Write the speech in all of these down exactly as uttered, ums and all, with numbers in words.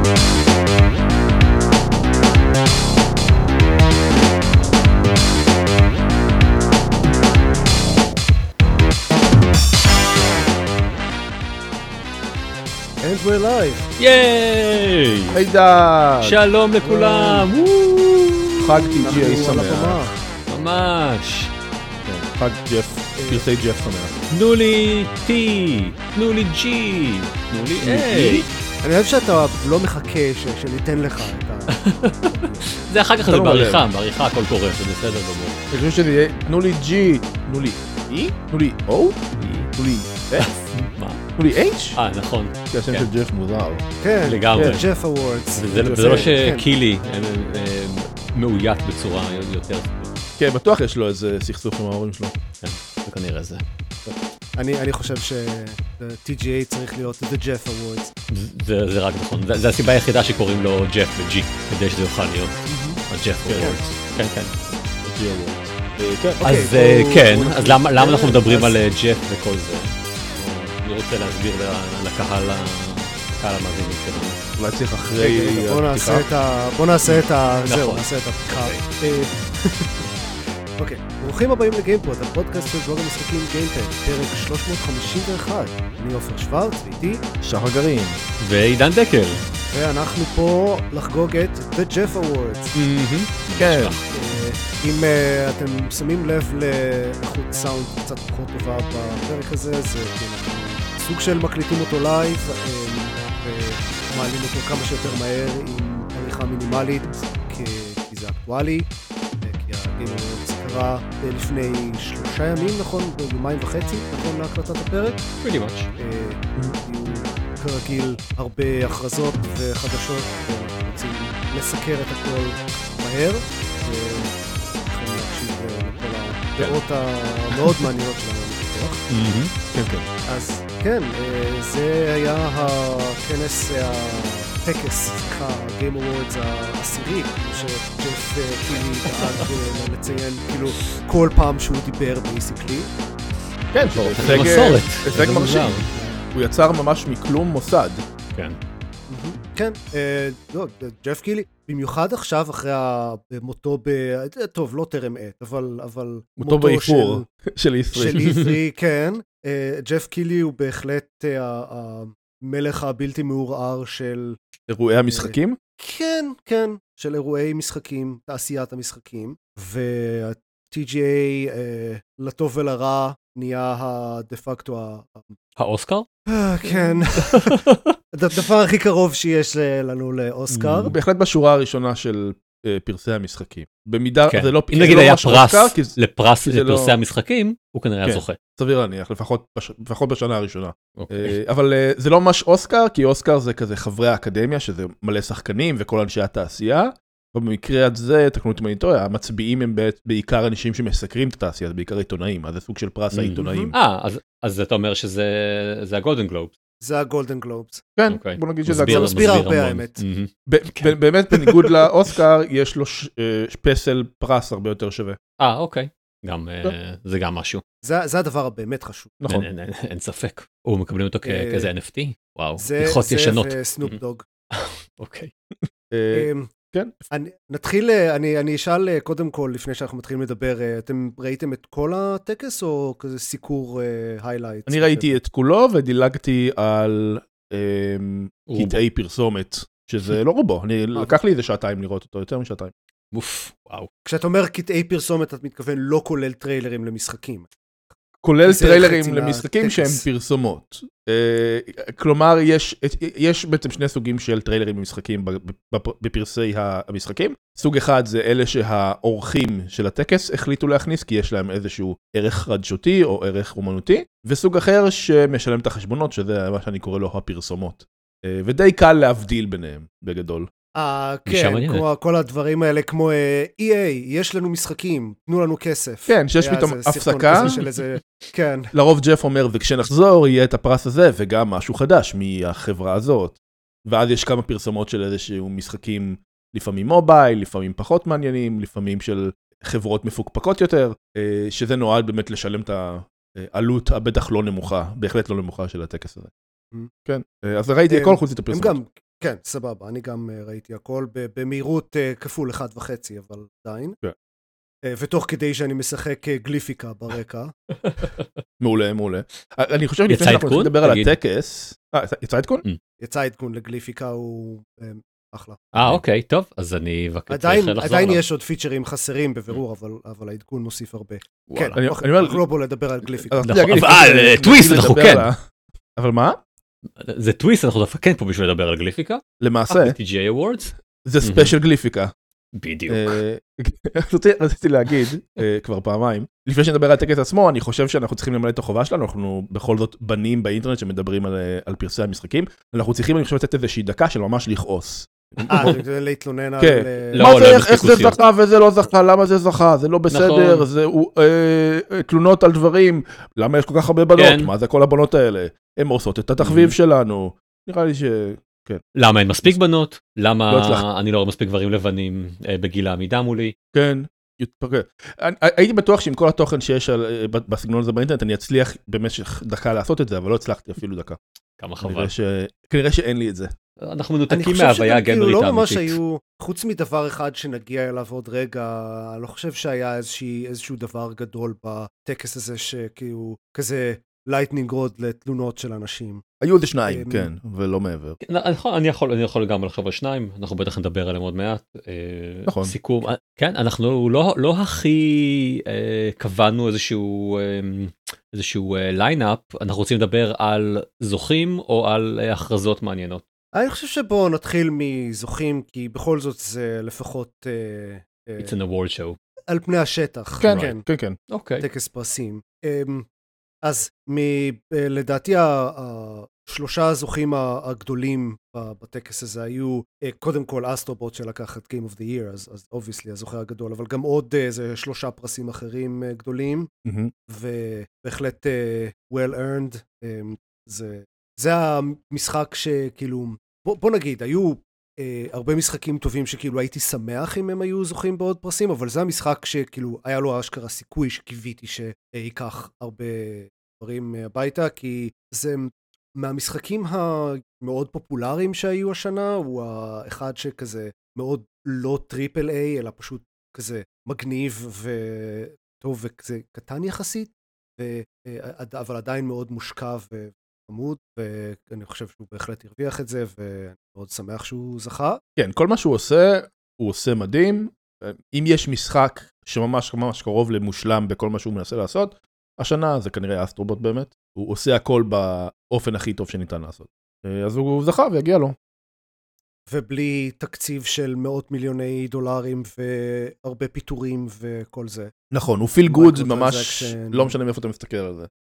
And we're live. ייי! הידה! שלום לכולם! חג טי ג'י איי שמח. ממש. חג ג'ף, פרסי ג'ף שמח. תנו לי T, תנו לי G, תנו לי A. אני אוהב שאתה לא מחכה שניתן לך את ה... זה אחר כך זה בעריכה, בעריכה הכל קורה, זה בסדר גמור. אני חושב שזה יהיה, תנו לי G, תנו לי E, תנו לי O, תנו לי F, מה? תנו לי H? אה, נכון. כי השם של ג'ף מוזר. כן, לגמרי. ג'ף אוורדס. זה לא שקילי מאוית בצורה יותר... כן, בטוח יש לו איזה סכסוך עם ההורים שלו. כן, זה כנראה זה. אני חושב ש-טי ג'י איי צריך להיות The Jeff Awards. זה רק נכון. זה הסיבה היחידה שקוראים לו ג'ף ו-G, כדי שזה יוכל להיות ה-Jeff Awards. כן, כן. ג'י אוורדס. אז כן, אז למה אנחנו מדברים על ג'ף וכל זה? אני רוצה להסביר לקהל המאזינים שלנו. אולי צריך אחרי הפתיחה. בוא נעשה את ה... זהו, נעשה את הפתיחה. אוקיי, ברוכים הבאים לגיימפוד, הפודקאסט של בלוג המשחקים גיימפד, פרק שלוש מאות חמישים ואחת. אני עופר שוורץ, ואיתי שחר גרעין. ועידן דקל. ואנחנו פה לחגוג את The Jeff Awards. כן. אם אתם שמים לב לאיכות סאונד קצת פחות טובה בפרק הזה, זה סוג של מקליטים אותו לייב, ומעלים אותו כמה שיותר מהר עם עריכה מינימלית, כי זה אקטואלי, כי הגיימפד קרה לפני שלושה ימים, נכון? יומיים וחצי, נכון, להקלטת הפרק. pretty much. יהיו כרגיל הרבה הכרזות וחדשות, ואנחנו רוצים לסקר את הכל מהר, ואנחנו להקשיב לכל הדעות המאוד מעניינות שלנו לפתוח. כן, כן. אז כן, זה היה הכנס, הטקס, סליחה, ה-Game Awards העשירי, שג'ף קילי דאג לציין, כאילו, כל פעם שהוא דיבר בייסיקלי. כן, זה מסורת. הישג מרשים. הוא יצר ממש מכלום מוסד. כן. כן, לא, ג'ף קילי, במיוחד עכשיו אחרי מותו ב... טוב, לא טרם עת, אבל... מותו באיפור של E של E three, כן. ג'ף קילי הוא בהחלט המלך הבלתי מעורער של... אירועי המשחקים? כן, כן, של אירועי משחקים, תעשיית המשחקים, וה-טי ג'י איי לטוב ולרע נהיה דה פקטו האוסקר? כן. הדבר הכי קרוב שיש לנו לאוסקר. בהחלט בשורה הראשונה של פרסי המשחקים. במידה, זה לא... אם נגיד היה פרס לפרס לפרסי המשחקים, הוא כנראה היה זוכה. סביר להניח, לפחות בשנה הראשונה. אבל זה לא ממש אוסקר, כי אוסקר זה כזה חברי האקדמיה, שזה מלא שחקנים וכל אנשי התעשייה. ובמקרה הזה, תקנו אותי אם אני טועה, המצביעים הם בעיקר אנשים שמסקרים את התעשייה, זה בעיקר עיתונאים, אז זה סוג של פרס העיתונאים. אה, אז אתה אומר שזה הגולדן גלובס. זה הגולדן גלובס. כן, בוא נגיד שזה הגולדן גלובס. מסביר הרבה האמת. באמת בניגוד לאוסקר, יש לו פסל פרס הרבה יותר שווה. אה, אוקיי. זה גם משהו. זה הדבר הבאמת חשוב. נכון. אין ספק. הוא מקבלים אותו כאיזה אן אף טי? וואו, זה וסנופ דוג. אוקיי. כן. נתחיל, אני אשאל קודם כל, לפני שאנחנו מתחילים לדבר, אתם ראיתם את כל הטקס או כזה סיקור היילייט? אני ראיתי את כולו ודילגתי על קטעי פרסומת, שזה לא רובו, לקח לי איזה שעתיים לראות אותו, יותר משעתיים. אוף, וואו. כשאתה אומר קטעי פרסומת, את מתכוון לא כולל טריילרים למשחקים. כולל טריילרים למשחקים שהם פרסומות. כלומר, יש בעצם שני סוגים של טריילרים למשחקים בפרסי המשחקים. סוג אחד זה אלה שהאורחים של הטקס החליטו להכניס, כי יש להם איזשהו ערך חדשותי או ערך אומנותי, וסוג אחר שמשלם את החשבונות, שזה מה שאני קורא לו הפרסומות. ודי קל להבדיל ביניהם, בגדול. אה, כן, כמו כל הדברים האלה, כמו אי איי, יש לנו משחקים, תנו לנו כסף. כן, שיש פתאום הפסקה, כן. לרוב ג'ף אומר, וכשנחזור יהיה את הפרס הזה, וגם משהו חדש מהחברה הזאת. ואז יש כמה פרסומות של איזשהו משחקים, לפעמים מובייל, לפעמים פחות מעניינים, לפעמים של חברות מפוקפקות יותר, שזה נועד באמת לשלם את העלות הבטח לא נמוכה, בהחלט לא נמוכה של הטקס הזה. כן, אז ראיתי הכל חוץ את הפרסומות. כן, סבבה, אני גם ראיתי הכל במהירות כפול אחד וחצי, אבל עדיין. כן. ותוך כדי שאני משחק גליפיקה ברקע. מעולה, מעולה. אני חושב לפני שאנחנו נתחיל לדבר על הטקס. אה, יצא עדכון? יצא עדכון לגליפיקה, הוא אחלה. אה, אוקיי, טוב, אז אני אבקש לחזור עליו. עדיין יש עוד פיצ'רים חסרים בבירור, אבל העדכון מוסיף הרבה. כן, אנחנו לא בואו לדבר על גליפיקה. אבל טוויסט אנחנו כן. אבל מה? זה טוויסט, אנחנו דווקא כן פה בשביל לדבר על גליפיקה. למעשה. טי ג'י איי Awards. זה ספיישל גליפיקה. בדיוק. רציתי להגיד כבר פעמיים, לפני שנדבר על הטקס עצמו, אני חושב שאנחנו צריכים למלא את החובה שלנו, אנחנו בכל זאת בנים באינטרנט שמדברים על פרסי המשחקים, אנחנו צריכים, אני חושב, לתת איזושהי דקה של ממש לכעוס. אה, זה להתלונן על... מה זה, איך זה זכה וזה לא זכה, למה זה זכה, זה לא בסדר, זה תלונות על דברים, למה יש כל כך הרבה בנות, מה זה כל הבנות האלה, הן עושות את התחביב שלנו, נראה לי ש... למה אין מספיק בנות? למה אני לא רואה מספיק גברים לבנים בגיל העמידה מולי? כן, הייתי בטוח שעם כל התוכן שיש בסגנון הזה באינטרנט, אני אצליח במשך דקה לעשות את זה, אבל לא הצלחתי אפילו דקה. כמה חבל. כנראה שאין לי את זה. אנחנו מנותקים מההוויה הגנרית האמיתית. לא ממש היו, חוץ מדבר אחד שנגיע אליו עוד רגע, אני לא חושב שהיה איזשהו דבר גדול בטקס הזה, שכאילו כזה לייטנינג רוד לתלונות של אנשים. היו איזה שניים, כן, ולא מעבר. אני יכול, אני יכול גם לחשוב על שניים, אנחנו בטח נדבר עליהם עוד מעט. נכון. סיכום, כן, אנחנו לא, לא הכי קבענו איזשהו, איזשהו ליינאפ, אנחנו רוצים לדבר על זוכים או על הכרזות מעניינות. אני חושב שבואו נתחיל מזוכים, כי בכל זאת זה לפחות... It's an award show. על פני השטח. כן, כן, כן. אוקיי. טקס פרסים. אז לדעתי השלושה הזוכים הגדולים בטקס הזה היו קודם כל אסטרובוט שלקח את Game of the Year, אז obviously הזוכה הגדול, אבל גם עוד איזה שלושה פרסים אחרים גדולים, ובהחלט well earned. זה המשחק שכאילו, בוא נגיד, היו הרבה משחקים טובים שכאילו הייתי שמח אם הם היו זוכים בעוד פרסים, אבל זה המשחק שכאילו היה לו אשכרה סיכוי שקיוויתי שיקח הרבה דברים הביתה, כי זה מהמשחקים המאוד פופולריים שהיו השנה, הוא האחד שכזה מאוד לא טריפל איי, אלא פשוט כזה מגניב וטוב וכזה קטן יחסית, אבל עדיין מאוד מושקע וחמוד, ואני חושב שהוא בהחלט הרוויח את זה, ואני מאוד שמח שהוא זכה. כן, כל מה שהוא עושה, הוא עושה מדהים. אם יש משחק שממש ממש קרוב למושלם בכל מה שהוא מנסה לעשות, השנה זה כנראה אסטרובוט באמת. הוא עושה הכל באופן הכי טוב שניתן לעשות. אז הוא זכה והגיע לו. ובלי תקציב של מאות מיליוני דולרים והרבה פיתורים וכל זה. נכון, הוא פיל גוד, ממש לא משנה מאיפה אתה מסתכל על זה.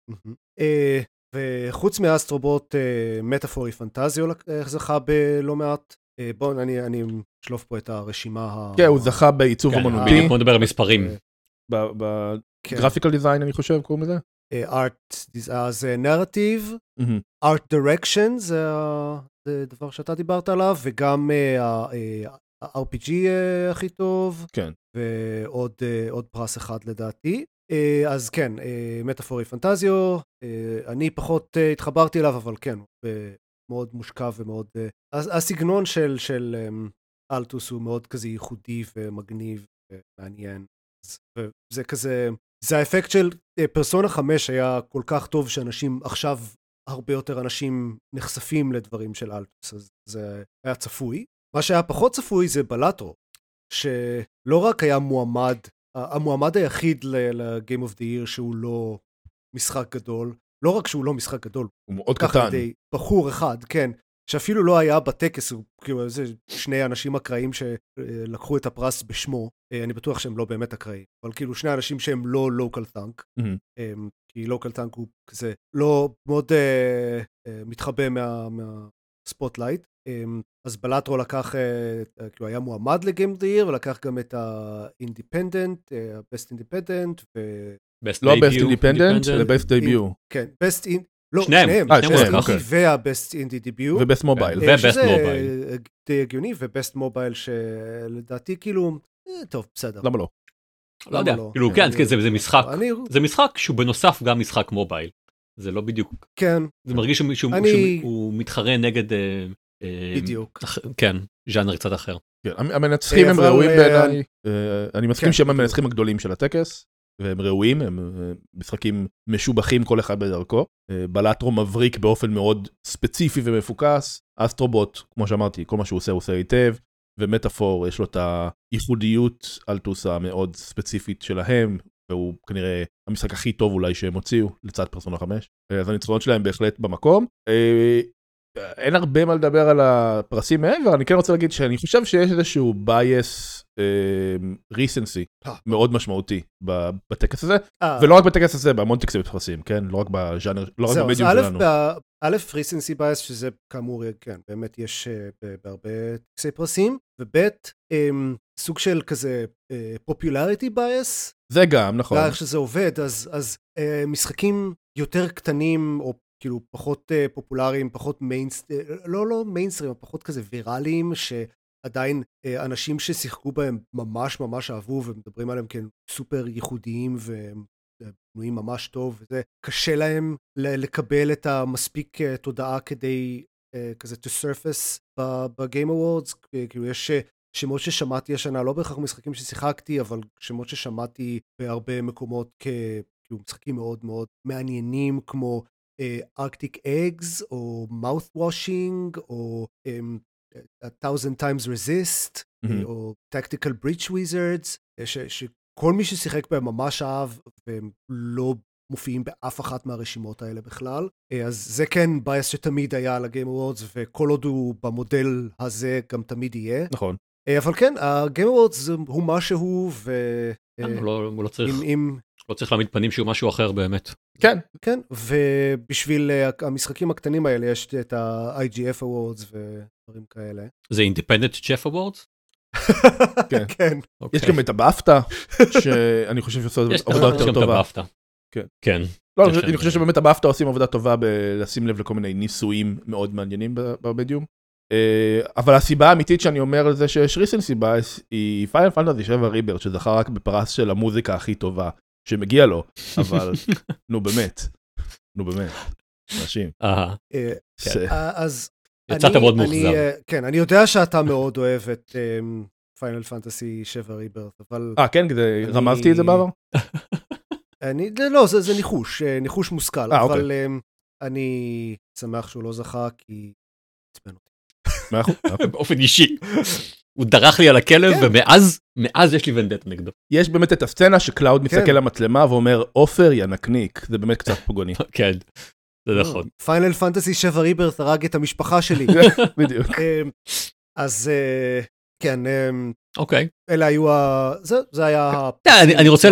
וחוץ מהאסטרובוט, מטאפורי פנטזיו זכה בלא מעט. בואו, אני אשלוף פה את הרשימה. כן, הוא זכה בעיצוב אמנותי. בוא נדבר על מספרים. בגרפיקל דיזיין, אני חושב, קוראים לזה? ארט, זה נרטיב, ארט דירקשן, זה דבר שאתה דיברת עליו, וגם ה-אר פי ג'י הכי טוב, כן. ועוד פרס אחד לדעתי. אז כן, מטאפורי פנטזיו, אני פחות התחברתי אליו, אבל כן, מאוד מושקע ומאוד... הסגנון של אלטוס הוא מאוד כזה ייחודי ומגניב ומעניין. וזה כזה... זה האפקט של פרסונה חמש היה כל כך טוב שאנשים עכשיו, הרבה יותר אנשים נחשפים לדברים של אלטוס, אז זה היה צפוי. מה שהיה פחות צפוי זה בלטרו, שלא רק היה מועמד, המועמד היחיד ל-Game of the Year שהוא לא משחק גדול, לא רק שהוא לא משחק גדול, הוא מאוד קטן. בחור אחד, כן, שאפילו לא היה בטקס, כאילו איזה שני אנשים אקראיים שלקחו את הפרס בשמו, אני בטוח שהם לא באמת אקראיים, אבל כאילו שני אנשים שהם לא לוקל טנק, כי לוקל טנק הוא כזה לא מאוד מתחבא מהספוטלייט, אז בלטרו לקח, כאילו היה מועמד לגיים דה ייר, ולקח גם את האינדיפנדנט, הבסט אינדיפנדנט, לא הבסט אינדיפנדנט, אלא בסט דביו. כן, בסט אינדיפנדנט, לא, שניהם, שניהם, והבסט אינדי דיביו. ובסט מובייל. ובסט מובייל. שזה די הגיוני, ובסט מובייל שלדעתי כאילו, טוב, בסדר. למה לא? לא יודע, כאילו כן, זה משחק, זה משחק שהוא בנוסף גם משחק מובייל. זה לא בדיוק, כן. זה מרגיש שהוא מתחרה נגד בדיוק. כן, ז'אנר קצת אחר. כן, המנצחים הם ראויים בעיניי, אני מסכים שהם המנצחים הגדולים של הטקס, והם ראויים, הם משחקים משובחים כל אחד בדרכו. בלטרו מבריק באופן מאוד ספציפי ומפוקס, אסטרובוט, כמו שאמרתי, כל מה שהוא עושה הוא עושה היטב, ומטאפור יש לו את הייחודיות אלטוס המאוד ספציפית שלהם, והוא כנראה המשחק הכי טוב אולי שהם הוציאו לצד פרסונה חמש, אז הניצחונות שלהם בהחלט במקום. אין הרבה מה לדבר על הפרסים מעבר, אני כן רוצה להגיד שאני חושב שיש איזשהו bias recency מאוד משמעותי בטקס הזה, ולא רק בטקס הזה, בהמון טקסים פרסים, כן? לא רק בז'אנר, לא רק במדיום שלנו. א', recency bias, שזה כאמור, כן, באמת יש בהרבה טקסי פרסים, וב', סוג של כזה popularity bias. זה גם, נכון. איך שזה עובד, אז משחקים יותר קטנים, או כאילו פחות uh, פופולריים, פחות מיינסטרים, לא, לא מיינסטרים, פחות כזה ויראליים, שעדיין uh, אנשים ששיחקו בהם ממש ממש אהבו, ומדברים עליהם כן סופר ייחודיים, ובנויים ממש טוב, וזה קשה להם לקבל את המספיק uh, תודעה כדי uh, כזה to surface בגיים אוורדס, כאילו יש שמות ששמעתי השנה, לא בהכרח משחקים ששיחקתי, אבל שמות ששמעתי בהרבה מקומות כאילו משחקים מאוד מאוד מעניינים, כמו Arctic Eggs, או Mouthwashing, או um, A Thousand Times Resist, mm-hmm. או Tactical Breach Wizards, ש, שכל מי ששיחק בהם ממש אהב, והם לא מופיעים באף אחת מהרשימות האלה בכלל. אז זה כן בייס שתמיד היה על ה-Game Awards, וכל עוד הוא במודל הזה גם תמיד יהיה. נכון. אבל כן, ה-Game Awards הוא משהו, ו... הוא לא צריך... לא צריך להעמיד פנים שהוא משהו אחר באמת. כן. כן, ובשביל המשחקים הקטנים האלה יש את ה-איי ג'י אף Awards ודברים כאלה. זה Independent Jeff Awards? כן. כן. יש גם את הבאפטה, שאני חושב שעושה עבודה יותר טובה. יש גם את הבאפטה. כן. לא, אני חושב שבאמת הבאפטה עושים עבודה טובה בלשים לב לכל מיני ניסויים מאוד מעניינים במדיום. אבל הסיבה האמיתית שאני אומר על זה שיש recency bias היא Final Fantasy שבע Rebirth, שזכה רק בפרס של המוזיקה הכי טובה שמגיע לו, אבל נו באמת, נו באמת, אנשים. אז יצאת מאוד מוחזר. כן, אני יודע שאתה מאוד אוהב את פיינל פנטסי שבע Rebirth, אבל... אה, כן, רמזתי את זה בעבר? אני, לא, זה ניחוש, ניחוש מושכל, אבל אני שמח שהוא לא זכה, כי עצבן אותי. באופן אישי. הוא דרך לי על הכלב, ומאז, מאז יש לי ונדט נגדו. יש באמת את הסצנה שקלאוד מסתכל למצלמה ואומר, אופר ינקניק, זה באמת קצת פוגעני. כן, זה נכון. פיינל פנטסי שבע Rebirth הרג את המשפחה שלי. בדיוק. אז כן, אוקיי. אלה היו ה... זה היה... אני רוצה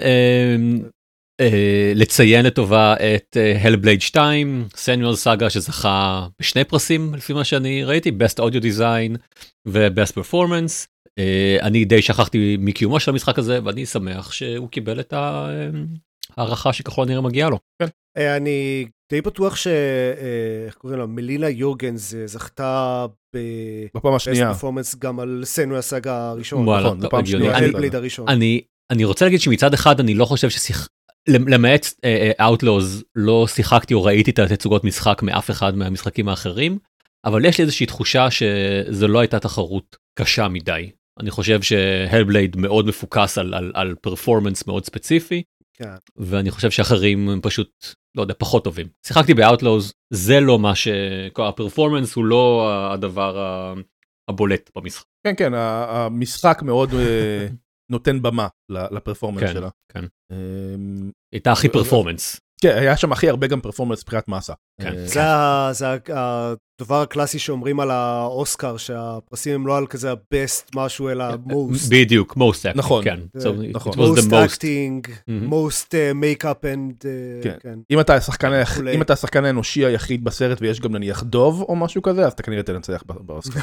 לציין לטובה את Hellblade שתיים, סניואל סאגה שזכה בשני פרסים לפי מה שאני ראיתי, Best Audio Design ו-Best Performance. אני די שכחתי מקיומו של המשחק הזה, ואני שמח שהוא קיבל את הערכה שככל הנראה מגיעה לו. אני די בטוח ש... איך קוראים לה? מלינה יורגנס זכתה בפעם השנייה. Best Performance גם על סניואל סאגה הראשון. נכון, בפעם השנייה, Hellblade הראשון. אני רוצה להגיד שמצד אחד אני לא חושב ששיח... למעט Outlaws לא שיחקתי או ראיתי את התצוגות משחק מאף אחד מהמשחקים האחרים, אבל יש לי איזושהי תחושה שזו לא הייתה תחרות קשה מדי. אני חושב שהלבלייד מאוד מפוקס על, על, על פרפורמנס מאוד ספציפי, כן. ואני חושב שאחרים הם פשוט, לא יודע, פחות טובים. שיחקתי ב-Outlaws, זה לא מה ש... הפרפורמנס הוא לא הדבר הבולט במשחק. כן, כן, המשחק מאוד... נותן במה לפרפורמנס שלה. כן, כן. הייתה הכי פרפורמנס. כן, היה שם הכי הרבה גם פרפורמנס בחירת מסה. זה הדבר הקלאסי שאומרים על האוסקר, שהפרסים הם לא על כזה ה-best משהו, אלא most. בדיוק, most acting. נכון. most acting, most make-up and... כן. אם אתה השחקן האנושי היחיד בסרט ויש גם נניח דוב או משהו כזה, אז אתה כנראה תנצח באוסקר.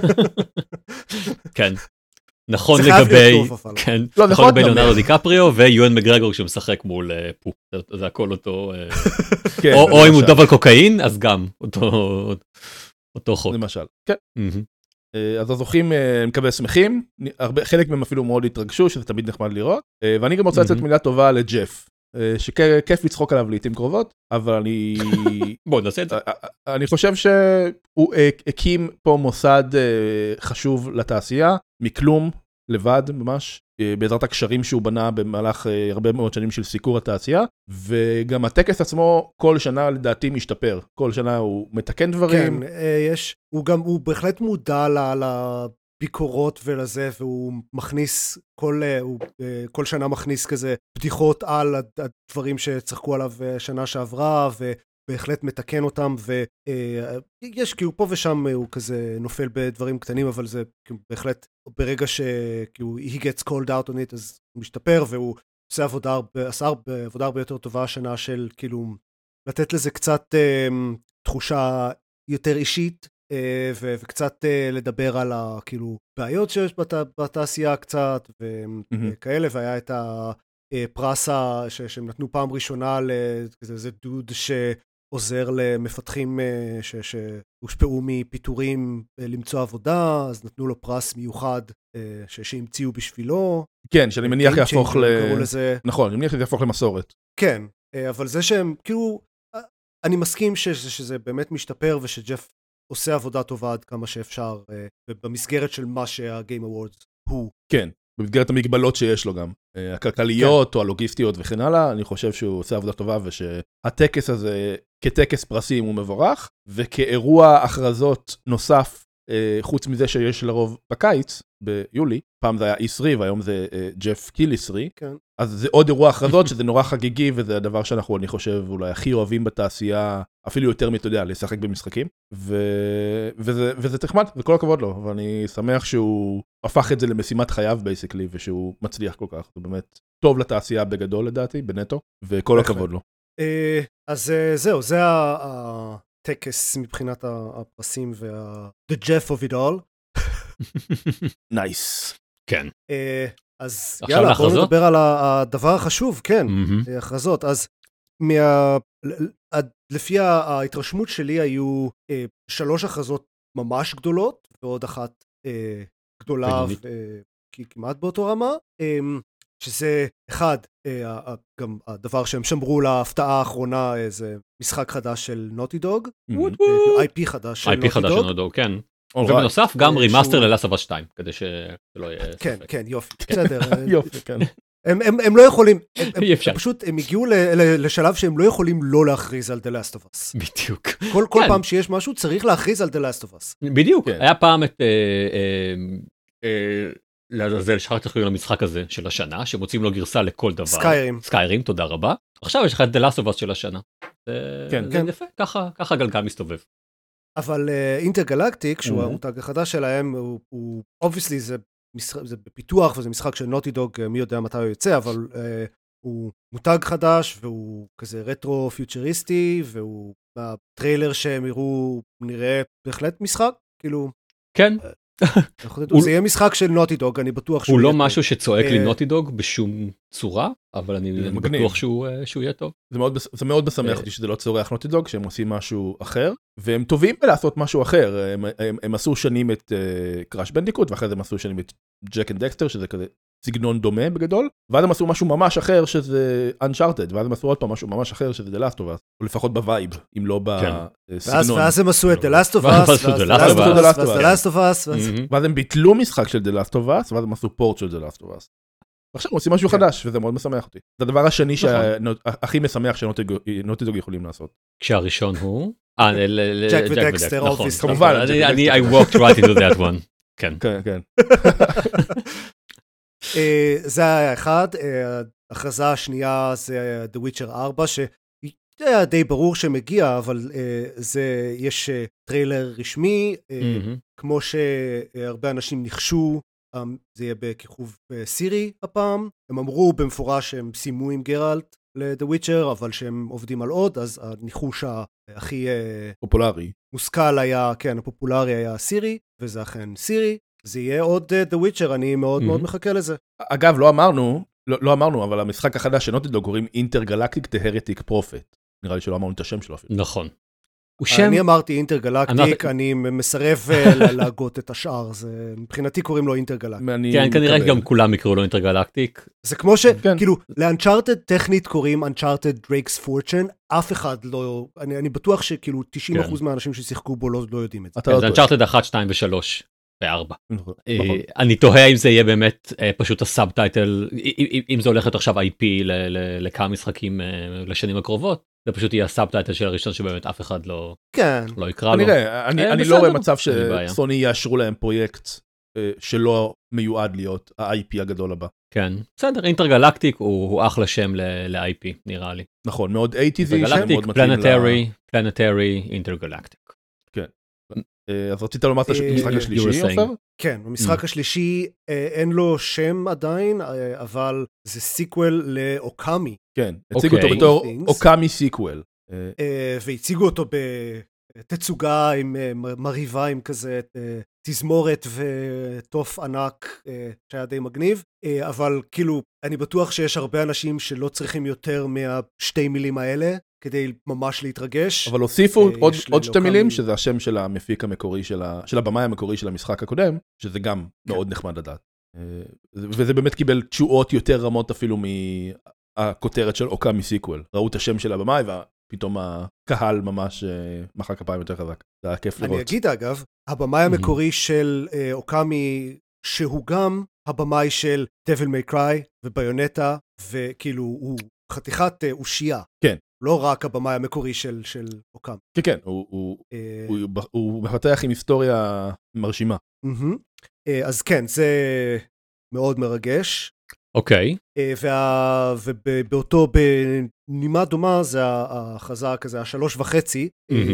כן. נכון לגבי, כן, נכון לגבי ליאונרדו דיקפריו ויואן מגרגור שמשחק מול פו, זה הכל אותו, או אם הוא דוב על קוקאין, אז גם אותו חוק. למשל, כן. אז הזוכים מקווה שמחים, חלק מהם אפילו מאוד התרגשו, שזה תמיד נחמד לראות, ואני גם רוצה לצאת מילה טובה לג'ף, שכיף לצחוק עליו לעתים קרובות, אבל אני... בוא נעשה את זה. אני חושב שהוא הקים פה מוסד חשוב לתעשייה, מכלום, לבד ממש, בעזרת הקשרים שהוא בנה במהלך הרבה מאוד שנים של סיקור התעשייה, וגם הטקס עצמו כל שנה לדעתי משתפר, כל שנה הוא מתקן דברים. כן, יש, הוא גם, הוא בהחלט מודע לביקורות ולזה, והוא מכניס, כל, הוא, כל שנה מכניס כזה בדיחות על הדברים שצחקו עליו שנה שעברה, ו... בהחלט מתקן אותם, ויש כאילו פה ושם הוא כזה נופל בדברים קטנים, אבל זה בהחלט ברגע שכאילו he gets called out on it, אז הוא משתפר, והוא עושה עבודה, עשה עבודה הרבה יותר טובה השנה של כאילו לתת לזה קצת תחושה יותר אישית, וקצת לדבר על הכאילו בעיות שיש בתעשייה קצת, וכאלה, והיה את הפרס שהם נתנו פעם ראשונה לאיזה דוד ש... עוזר למפתחים ש, שהושפעו מפיטורים למצוא עבודה, אז נתנו לו פרס מיוחד ש, שהמציאו בשבילו. כן, שאני מניח יהפוך ל... לזה... נכון, אני מניח שזה יהפוך למסורת. כן, אבל זה שהם, כאילו, אני מסכים ש, שזה באמת משתפר, ושג'ף עושה עבודה טובה עד כמה שאפשר, במסגרת של מה שה-Game Awards הוא. כן. במסגרת המגבלות שיש לו גם, הכלכליות או הלוגיסטיות וכן הלאה, אני חושב שהוא עושה עבודה טובה, ושהטקס הזה כטקס פרסים הוא מבורך, וכאירוע הכרזות נוסף, חוץ מזה שיש לרוב בקיץ, ביולי, פעם זה היה אי תרי והיום זה ג'ף קילי תרי, אז זה עוד אירוע הכרזות שזה נורא חגיגי, וזה הדבר שאנחנו, אני חושב, אולי הכי אוהבים בתעשייה, אפילו יותר מתא יודע, לשחק במשחקים, וזה תחמד, וכל הכבוד לו, ואני שמח שהוא הפך את זה למשימת חייו בייסיקלי, ושהוא מצליח כל כך, זה באמת טוב לתעשייה בגדול לדעתי, בנטו, וכל הכבוד לו. אז זהו, זה הטקס מבחינת הפרסים, וה The Jeff of it all. נייס. כן. אז יאללה, בואו נדבר על הדבר החשוב, כן, הכרזות. אז לפי ההתרשמות שלי היו שלוש הכרזות ממש גדולות, ועוד אחת גדולה כמעט באותו רמה, שזה אחד, גם הדבר שהם שמרו להפתעה האחרונה, זה משחק חדש של נוטי דוג, איי פי חדש של נוטי דוג. איי פי חדש של נוטי דוג, כן. ובנוסף גם רימאסטר ללאסט אוף אס שתיים, כדי שלא יהיה ספק. כן, כן, יופי, בסדר. יופי, כן. הם לא יכולים, הם פשוט, הם הגיעו לשלב שהם לא יכולים לא להכריז על The Last of Us. בדיוק. כל פעם שיש משהו צריך להכריז על The Last of Us. בדיוק, היה פעם את, לעזאזל, שכחתי איך קוראים למשחק הזה של השנה, שמוצאים לו גרסה לכל דבר. סקיירים. סקיירים, תודה רבה. עכשיו יש לך את The Last of Us של השנה. כן. זה יפה, ככה גלגל מסתובב. אבל אינטרגלקטיק, שהוא המותג החדש שלהם, הוא, obviously זה זה בפיתוח, וזה משחק של נוטי דוג, מי יודע מתי הוא יוצא, אבל אה, הוא מותג חדש, והוא כזה רטרו-פיוטריסטי, והוא, הטריילר שהם יראו, נראה בהחלט משחק, כאילו... כן. זה יהיה משחק של נוטי דוג, אני בטוח שהוא הוא יהיה לא טוב. משהו שצועק לי נוטי דוג בשום צורה, אבל אני בטוח שהוא יהיה טוב. זה מאוד משמח אותי שזה לא צורח נוטי דוג, שהם עושים משהו אחר, והם טובים בלעשות משהו אחר. הם עשו שנים את קראש בנדיקוט, ואחרי זה הם עשו שנים את ג'ק אנד דקסטר, שזה כזה סגנון דומה בגדול, ואז הם עשו משהו ממש אחר שזה Uncharted, ואז הם עשו עוד פעם משהו ממש אחר שזה The Last of Us, או לפחות בווייב, אם לא בסגנון. ואז הם עשו את The Last of Us, ואז The Last of Us, ואז הם ביטלו משחק של The Last of Us, ואז הם עשו פורט של The Last of Us. עכשיו הם עושים משהו חדש, וזה מאוד משמח אותי. זה הדבר השני שהכי משמח שנוטי דוג יכולים לעשות. כשהראשון הוא? ג'ק ודקסטר, נכון, כמובן. I walked right into that one. כן. כן, כן. זה היה אחד, ההכרזה השנייה זה The Witcher ארבע, שהיה די ברור שמגיע, אבל זה, יש טריילר רשמי, כמו שהרבה אנשים ניחשו, זה יהיה בכיכוב סירי הפעם, הם אמרו במפורש שהם סיימו עם גרלט ל-The Witcher, אבל שהם עובדים על עוד, אז הניחוש הכי פופולרי מושכל היה, כן, הפופולרי היה סירי, וזה אכן סירי, זה יהיה עוד The Witcher, אני מאוד מאוד מחכה לזה. אגב, לא אמרנו, לא אמרנו, אבל המשחק החדש שנוטי דוג קוראים Intergalactic The Heretic Prophet, נראה לי שלא אמרנו את השם שלו אפילו. נכון. אני אמרתי אינטרגלקטיק, אני מסרב להגות את השאר, מבחינתי קוראים לו אינטרגלקטיק. כן, כנראה גם כולם יקראו לו אינטרגלקטיק. זה כמו ש, כאילו, לאנצ'ארטד טכנית קוראים אנצ'ארטד דרייקס פורצ'ן, אף אחד לא, אני בטוח שכאילו תשעים אחוז מהאנשים ששיחקו בו לא יודעים את זה. זה אנצ'ארטד אחת, שתיים ושלוש. וארבע. אני תוהה אם זה יהיה באמת פשוט הסאבטייטל, אם זה הולכת עכשיו איי פי לכמה משחקים לשנים הקרובות, זה פשוט יהיה הסאבטייטל של הראשון שבאמת אף אחד לא יקרא לו. אני לא רואה מצב שסוני יאשרו להם פרויקט שלא מיועד להיות ה-איי פי הגדול הבא. כן, בסדר, אינטרגלקטיק הוא אחלה שם ל-איי פי, נראה לי. נכון, מאוד אייטיזי, אינטרגלקטיק, פלנטרי, פלנטרי, אינטרגלקטיק. כן. אז רצית לומר את המשחק השלישי, עופר? כן, המשחק השלישי אין לו שם עדיין, אבל זה סיקוול לאוקאמי. כן, הציגו אותו בתור אוקאמי סיקוול. והציגו אותו בתצוגה עם מריבה עם כזה תזמורת וטוף ענק שהיה די מגניב, אבל כאילו אני בטוח שיש הרבה אנשים שלא צריכים יותר מהשתי מילים האלה, כדי ממש להתרגש. אבל הוסיפו עוד, עוד שתי מילים, שזה השם של המפיק המקורי, של, ה, של הבמאי המקורי של המשחק הקודם, שזה גם כן. מאוד נחמד לדעת. וזה באמת קיבל תשואות יותר רמות אפילו מהכותרת של אוקאמי סיקוול. ראו את השם של הבמאי, ופתאום הקהל ממש מחא כפיים יותר חזק. זה היה כיף לראות. אני אגיד אגב, הבמאי המקורי של אוקאמי, שהוא גם הבמאי של Devil May Cry וביונטה, וכאילו הוא חתיכת אושייה. כן. לא רק הבמאי המקורי של, של אוקאמי. כן, כן, הוא, הוא, אה... הוא, הוא, הוא מפתח עם היסטוריה מרשימה. אז כן, זה מאוד מרגש. אוקיי. וה... ובאותו, בנימה דומה, זה ההכרזה כזה, השלוש וחצי,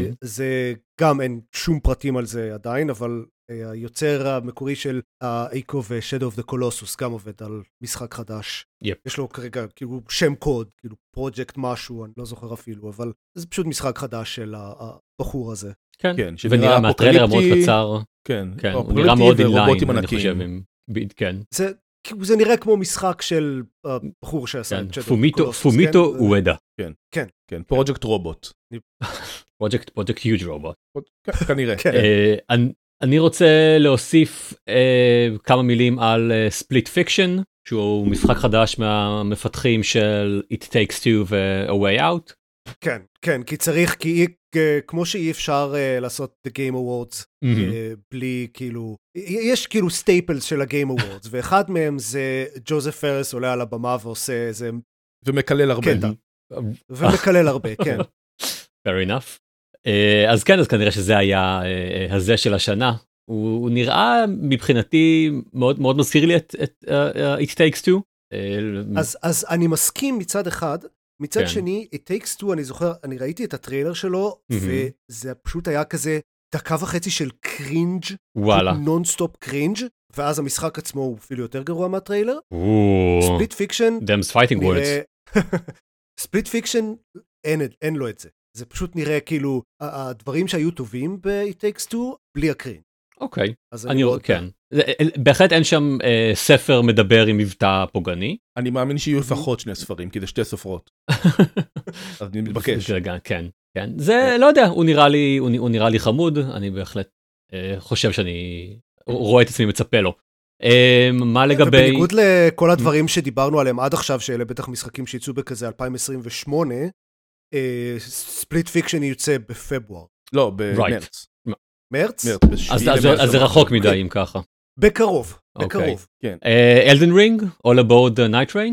זה גם אין שום פרטים על זה עדיין, אבל היוצר המקורי של אייקו ו-Shadow of the Colossus גם עובד על משחק חדש. Yep. יש לו כרגע כאילו שם קוד, כאילו פרויקט משהו, אני לא זוכר אפילו, אבל זה פשוט משחק חדש של הבחור הזה. כן, כן ונראה מהטריילר מאוד קצר. כן, כן הוא נראה מאוד אינליין, אני חושב. כן. זה, זה נראה כמו משחק של בחור שעשה את Shadow of the Colossus. פומיטו אואדה. כן, כן. כן, פרויקט רובוט. פרויקט, פרויקט huge רובוט. כנראה. אני רוצה להוסיף uh, כמה מילים על uh, Split Fiction, שהוא משחק חדש מהמפתחים של It Takes Two ו-A Way Out. כן, כן, כי צריך, כי uh, כמו שאי אפשר uh, לעשות The Game Awards, mm-hmm. uh, בלי כאילו, יש כאילו סטייפלס של ה-Game Awards, ואחד מהם זה ג'וזף פרס עולה על הבמה ועושה איזה... ומקלל הרבה. קטע. ומקלל הרבה, כן. Fair enough. אז כן, אז כנראה שזה היה הזה של השנה. הוא נראה מבחינתי מאוד מאוד מזכיר לי את It Takes Two. אז אני מסכים מצד אחד, מצד שני, It Takes Two, אני זוכר, אני ראיתי את הטריילר שלו, וזה פשוט היה כזה דקה וחצי של קרינג', נונסטופ קרינג', ואז המשחק עצמו הוא אפילו יותר גרוע מהטריילר. ספליט פיקשן, them's fighting words. ספליט פיקשן, אין לו את זה. זה פשוט נראה כאילו הדברים שהיו טובים ב-It Takes Two בלי הקרין. אוקיי, אני רואה, כן. בהחלט אין שם ספר מדבר עם מבטא פוגעני. אני מאמין שיהיו לפחות שני ספרים, כי זה שתי סופרות. אז אני מתבקש. כן, כן. זה, לא יודע, הוא נראה לי, הוא נראה לי חמוד, אני בהחלט חושב שאני רואה את עצמי מצפה לו. מה לגבי... ובניגוד לכל הדברים שדיברנו עליהם עד עכשיו, שאלה בטח משחקים שיצאו בכזה אלפיים עשרים ושמונה, ספליט פיקשן יוצא בפברואר. לא, במרץ. מרץ? אז זה רחוק מדי אם ככה. בקרוב, בקרוב. אלדן רינג? All About the Night Train?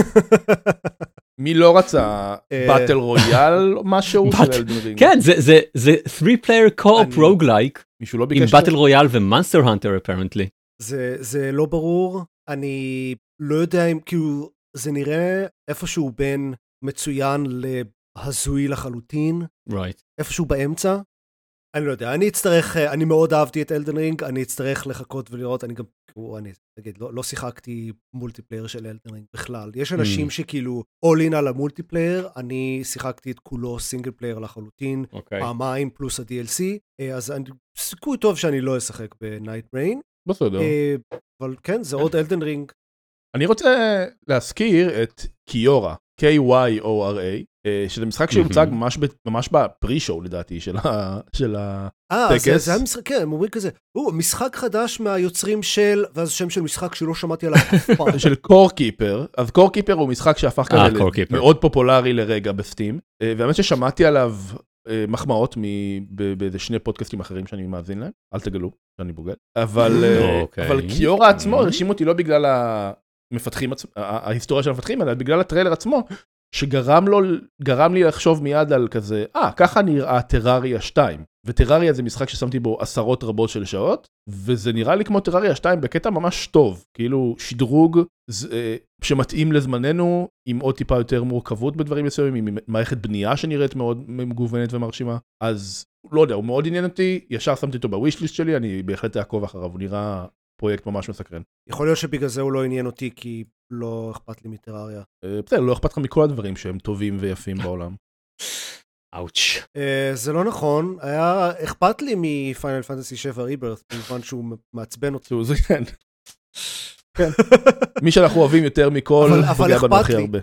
מי לא רצה באטל רויאל משהו של אלדן רינג? כן, זה three player co-op roguelike עם באטל רויאל ומונסטר הנטר apparently. זה לא ברור, אני לא יודע אם כאילו זה נראה איפשהו בין מצוין להזוי לחלוטין, right. איפשהו באמצע. אני לא יודע, אני אצטרך, אני מאוד אהבתי את אלדן רינג, אני אצטרך לחכות ולראות, אני גם, אני אגיד, לא, לא שיחקתי מולטיפלייר של אלדן רינג בכלל. יש אנשים mm. שכאילו all in על המולטיפלייר, אני שיחקתי את כולו סינגל פלייר לחלוטין, okay. פעמיים פלוס ה-די אל סי, אז אני, סיכוי טוב שאני לא אשחק בנייט ריין. בסדר. אבל כן, זה עוד אלדן רינג. אני רוצה להזכיר את קיורה, K Y O R A, שזה משחק שהוצג ממש בפרי-שואו לדעתי של הטקס. אה, זה היה משחק, כן, הם אומרים כזה, הוא משחק חדש מהיוצרים של, ואז שם של משחק שלא שמעתי עליו אף פעם. של קורקיפר, אז קורקיפר הוא משחק שהפך כזה מאוד פופולרי לרגע בסטים, והאמת ששמעתי עליו מחמאות באיזה שני פודקאסטים אחרים שאני מאזין להם, אל תגלו שאני בוגד, אבל קיורה עצמו הרשים אותי לא בגלל המפתחים, ההיסטוריה של המפתחים, אלא בגלל הטריילר עצמו, שגרם לו, גרם לי לחשוב מיד על כזה, אה, ככה נראה טרריה שתיים, וטרריה זה משחק ששמתי בו עשרות רבות של שעות, וזה נראה לי כמו טרריה שתיים בקטע ממש טוב, כאילו שדרוג שמתאים לזמננו, עם עוד טיפה יותר מורכבות בדברים מסוימים, עם מערכת בנייה שנראית מאוד מגוונת ומרשימה, אז לא יודע, הוא מאוד עניין אותי, ישר שמתי אותו בווישליסט שלי, אני בהחלט אעקוב אחריו, הוא נראה פרויקט ממש מסקרן. יכול להיות שבגלל זה הוא לא עניין אותי, כי לא אכפת לי מטרריה. בסדר, לא אכפת לך מכל הדברים שהם טובים ויפים בעולם. אאוץ'. זה לא נכון, היה אכפת לי מפיינל פנטסי שבע ריברת', במובן שהוא מעצבן אותי. זה כן. כן. מי שאנחנו אוהבים יותר מכל, פוגע בנו הכי הרבה.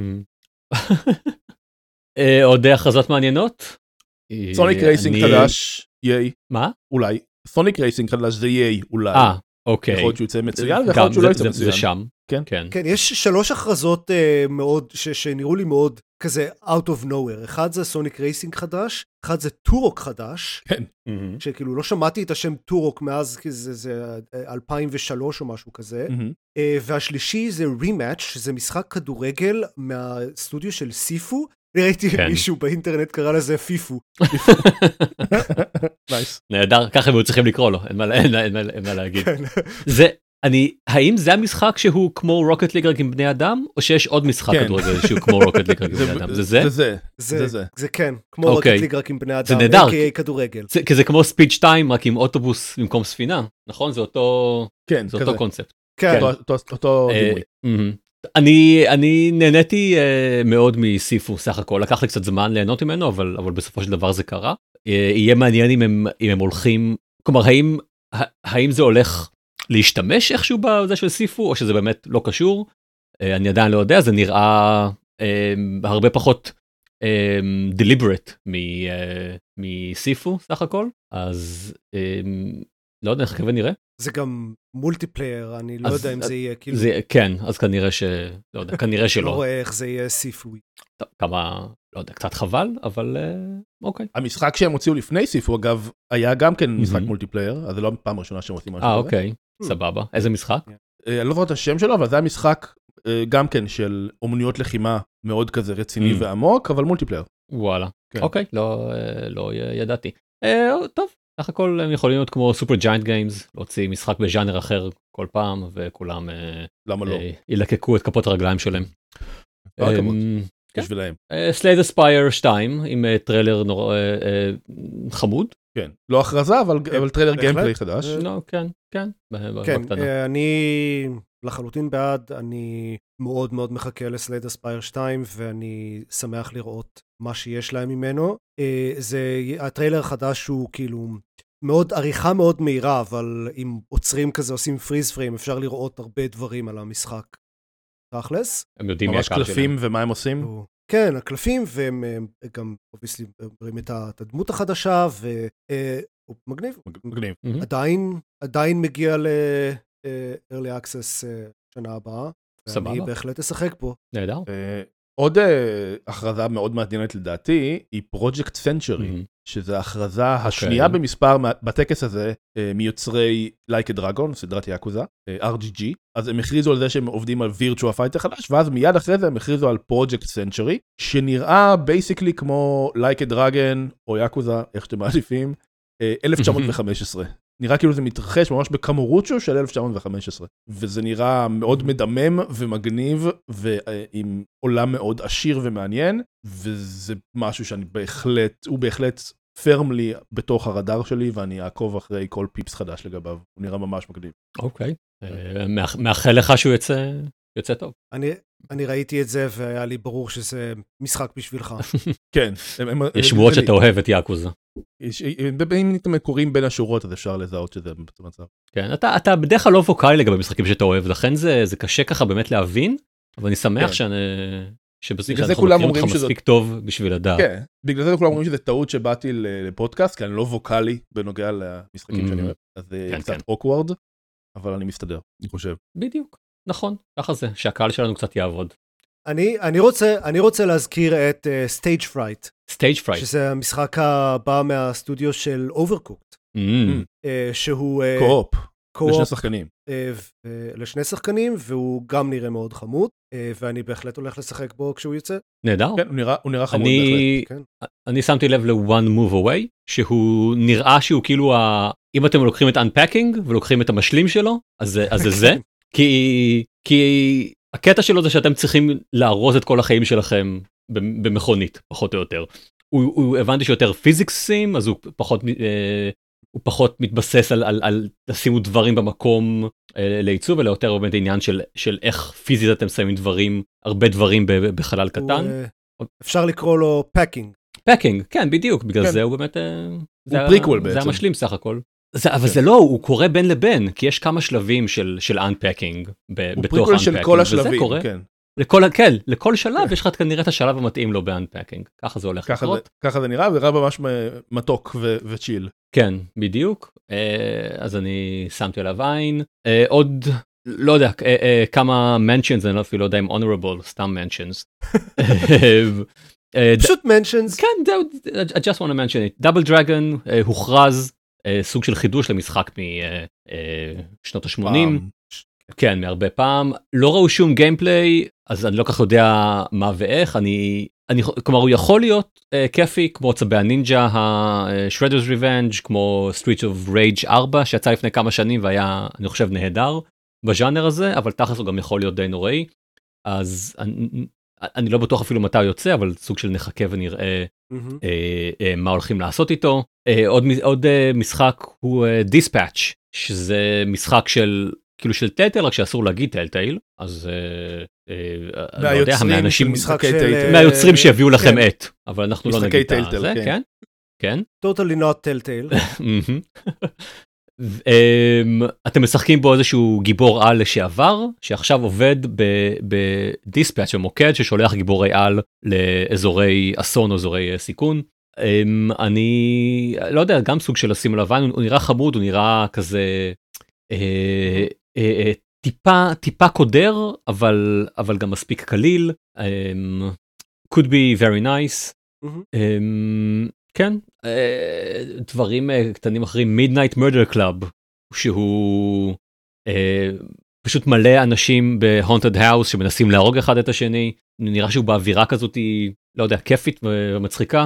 עוד הכרזות מעניינות? סוניק רייסינג חדש, ייי. מה? אולי. סוניק רייסינג חדש זה ייי, אולי. אה, אוקיי. יכול להיות שהוא יוצא מצוין, ויכול להיות שהוא לא יוצא מצוין. זה שם. כן. כן. כן, יש שלוש הכרזות מאוד, שנראו לי מאוד כזה out of nowhere. אחד זה סוניק רייסינג חדש, אחד זה טורוק חדש, כן. שכאילו לא שמעתי את השם טורוק מאז זה אלפיים ושלוש או משהו כזה, והשלישי זה רימאץ', שזה משחק כדורגל מהסטודיו של סיפו, ראיתי מישהו באינטרנט קרא לזה פיפו. נהדר, ככה הם צריכים לקרוא לו, אין מה להגיד. זה, אני, האם זה המשחק שהוא כמו רוקט ליג רק עם בני אדם, או שיש עוד משחק כדורגל שהוא כמו רוקט ליג רק עם בני אדם? זה זה? זה זה. זה זה כן, כמו רוקט ליג רק עם בני אדם. זה נהדר. כדורגל. כי זה כמו ספיד שתיים רק עם אוטובוס במקום ספינה, נכון? זה אותו קונספט. כן. אותו דימוי. אני אני נהניתי uh, מאוד מסיפו סך הכל, לקח לי קצת זמן ליהנות ממנו, אבל אבל בסופו של דבר זה קרה. Uh, יהיה מעניין אם הם אם הם הולכים, כלומר האם האם זה הולך להשתמש איכשהו בזה של סיפו, או שזה באמת לא קשור. Uh, אני עדיין לא יודע, זה נראה uh, הרבה פחות uh, deliberate מ, uh, מסיפו סך הכל, אז uh, לא יודע איך כיוון נראה. זה גם מולטיפלייר, אני לא יודע אם זה יהיה כאילו... כן, אז כנראה ש... לא יודע, כנראה שלא. לא רואה איך זה יהיה סיפו. כמה, לא יודע, קצת חבל, אבל אוקיי. המשחק שהם הוציאו לפני סיפו, אגב, היה גם כן משחק מולטיפלייר, אז זה לא פעם ראשונה שהם עושים משהו. אה, אוקיי, סבבה. איזה משחק? אני לא זוכר את השם שלו, אבל זה היה משחק גם כן של אומנויות לחימה מאוד כזה רציני ועמוק, אבל מולטיפלייר. וואלה. אוקיי, לא ידעתי. טוב. סך הכל הם יכולים להיות כמו סופר ג'יינט גיימס, להוציא משחק בז'אנר אחר כל פעם, וכולם למה לא? ילקקו את כפות הרגליים שלהם. בשבילהם. סלייד אספייר שתיים, עם טריילר חמוד. כן, לא הכרזה, אבל טריילר גיימפליי חדש. כן, כן. כן, אני לחלוטין בעד, אני מאוד מאוד מחכה לסלייד אספייר שתיים, ואני שמח לראות מה שיש להם ממנו. זה, הטריילר החדש הוא כאילו מאוד, עריכה מאוד מהירה, אבל אם עוצרים כזה, עושים פריז פריים, אפשר לראות הרבה דברים על המשחק. תכלס. הם יודעים ממש קלפים ומה הם עושים? כן, הקלפים, והם גם, obviously, רואים את הדמות החדשה, והוא מגניב. מגניב. עדיין, עדיין מגיע ל-Early Access שנה הבאה. סבבה. ואני בהחלט אשחק פה. נהדר. עוד הכרזה מאוד מעניינת לדעתי, היא Project Century, שזו ההכרזה השנייה במספר בטקס הזה, מיוצרי Like a Dragon, סדרת יאקוזה, אר ג'י ג'י, אז הם הכריזו על זה שהם עובדים על Virtua Fighter חדש, ואז מיד אחרי זה הם הכריזו על Project Century, שנראה basically כמו Like a Dragon, או יאקוזה, איך שאתם מעדיפים, אלף תשע מאות וחמש עשרה. נראה כאילו זה מתרחש ממש בקמורוצ'ו של אלף תשע מאות וחמש עשרה, וזה נראה מאוד מדמם ומגניב, ועם עולם מאוד עשיר ומעניין, וזה משהו שאני בהחלט, הוא בהחלט פרמלי בתוך הרדאר שלי, ואני אעקוב אחרי כל פיפס חדש לגביו, הוא נראה ממש מגניב. אוקיי, מאחל לך שהוא יוצא, יוצא טוב. אני, אני ראיתי את זה, והיה לי ברור שזה משחק בשבילך. כן. יש שמועות שאתה אוהב את יאקוזה. אם אתם קוראים בין השורות, אז אפשר לזהות שזה במצב. כן, אתה, אתה בדרך כלל לא ווקאלי לגבי משחקים שאתה אוהב, לכן זה, זה קשה ככה באמת להבין, אבל אני שמח שאני, שאנחנו מכירים אותך מספיק טוב בשביל לדעת. כן, בגלל זה כולם אומרים שזה טעות שבאתי לפודקאסט, כי אני לא ווקלי בנוגע למשחקים שאני אוהב, אז זה קצת אוקוורד, אבל אני מסתדר, אני חושב. בדיוק, נכון, ככה זה, שהקהל שלנו קצת יעבוד. אני, אני רוצה, אני רוצה להזכיר את uh, Stage Fright. Stage Fright. שזה המשחק הבא מהסטודיו של Overcooked. Mm. Uh, שהוא... Uh, קו-אופ. קו-אופ. לשני שחקנים. Uh, uh, לשני שחקנים, והוא גם נראה מאוד חמוד, uh, ואני בהחלט הולך לשחק בו כשהוא יוצא. נהדר. כן, הוא נראה, הוא נראה חמוד אני, בהחלט. כן. אני שמתי לב ל-One Move Away, שהוא נראה שהוא כאילו, ה... אם אתם לוקחים את Unpacking ולוקחים את המשלים שלו, אז, אז זה זה. כי... כי... הקטע שלו זה שאתם צריכים לארוז את כל החיים שלכם במכונית, פחות או יותר. הוא, הוא הבנתי שיותר פיזיקסים, אז הוא פחות, אה, הוא פחות מתבסס על, על, על לשימו דברים במקום אה, לעיצוב, אלא יותר באמת עניין של, של איך פיזית אתם שמים דברים, הרבה דברים בחלל קטן. הוא, אפשר לקרוא לו פאקינג. פאקינג, כן, בדיוק, בגלל כן. זה הוא באמת, אה, הוא זה, פריקוול בעצם. זה המשלים סך הכל. זה, אבל זה לא, הוא קורא בין לבין, כי יש כמה שלבים של, של unpacking, ב, הוא בתוך unpacking, של כל השלבים, קורה, כן. לכל, כן, לכל שלב יש לך כנראה את השלב המתאים לו ב-unpacking, ככה זה הולך ככה לקרות. זה, ככה זה נראה, ונראה ממש מתוק ו- וצ'יל. כן, בדיוק, אז אני שמתי עליו עין, עוד, לא יודע, כמה mentions, אני אפילו לא יודע אם honorable, סתם mentions. פשוט mentions. כן, I just want to mention it. Double Dragon הוכרז, סוג של חידוש למשחק משנות ה-שמונים, כן, מהרבה פעם, לא ראו שום גיימפליי, אז אני לא כך יודע מה ואיך, אני, אני, כלומר הוא יכול להיות כיפי, כמו צבי הנינג'ה, ה-Shredder's Revenge, כמו Streets of Rage ארבע, שיצא לפני כמה שנים והיה, אני חושב, נהדר בז'אנר הזה, אבל תכלס הוא גם יכול להיות די נוראי, אז אני, אני לא בטוח אפילו מתי הוא יוצא, אבל סוג של נחכה ונראה mm-hmm. אה, אה, מה הולכים לעשות איתו. אה, עוד, עוד אה, משחק הוא אה, Dispatch, שזה משחק של, כאילו של טלטייל, רק שאסור להגיד טלטייל, אז אה, אה, לא יודע, מהאנשים, של... מהיוצרים שיביאו כן. לכם את, אבל אנחנו לא נגיד את זה, טלטייל, כן? כן? Totally not telltale. אתם משחקים בו איזשהו גיבור על לשעבר, שעכשיו עובד בדיספאץ' במוקד ששולח גיבורי על לאזורי אסון או אזורי סיכון. אני לא יודע, גם סוג של לשים עליו עין, הוא נראה חמוד, הוא נראה כזה טיפה טיפה קודר, אבל אבל גם מספיק קליל. could be very nice. כן, דברים קטנים אחרים, Midnight Murder Club, שהוא פשוט מלא אנשים ב-Haunted House שמנסים להרוג אחד את השני, נראה שהוא באווירה כזאת, לא יודע, כיפית ומצחיקה,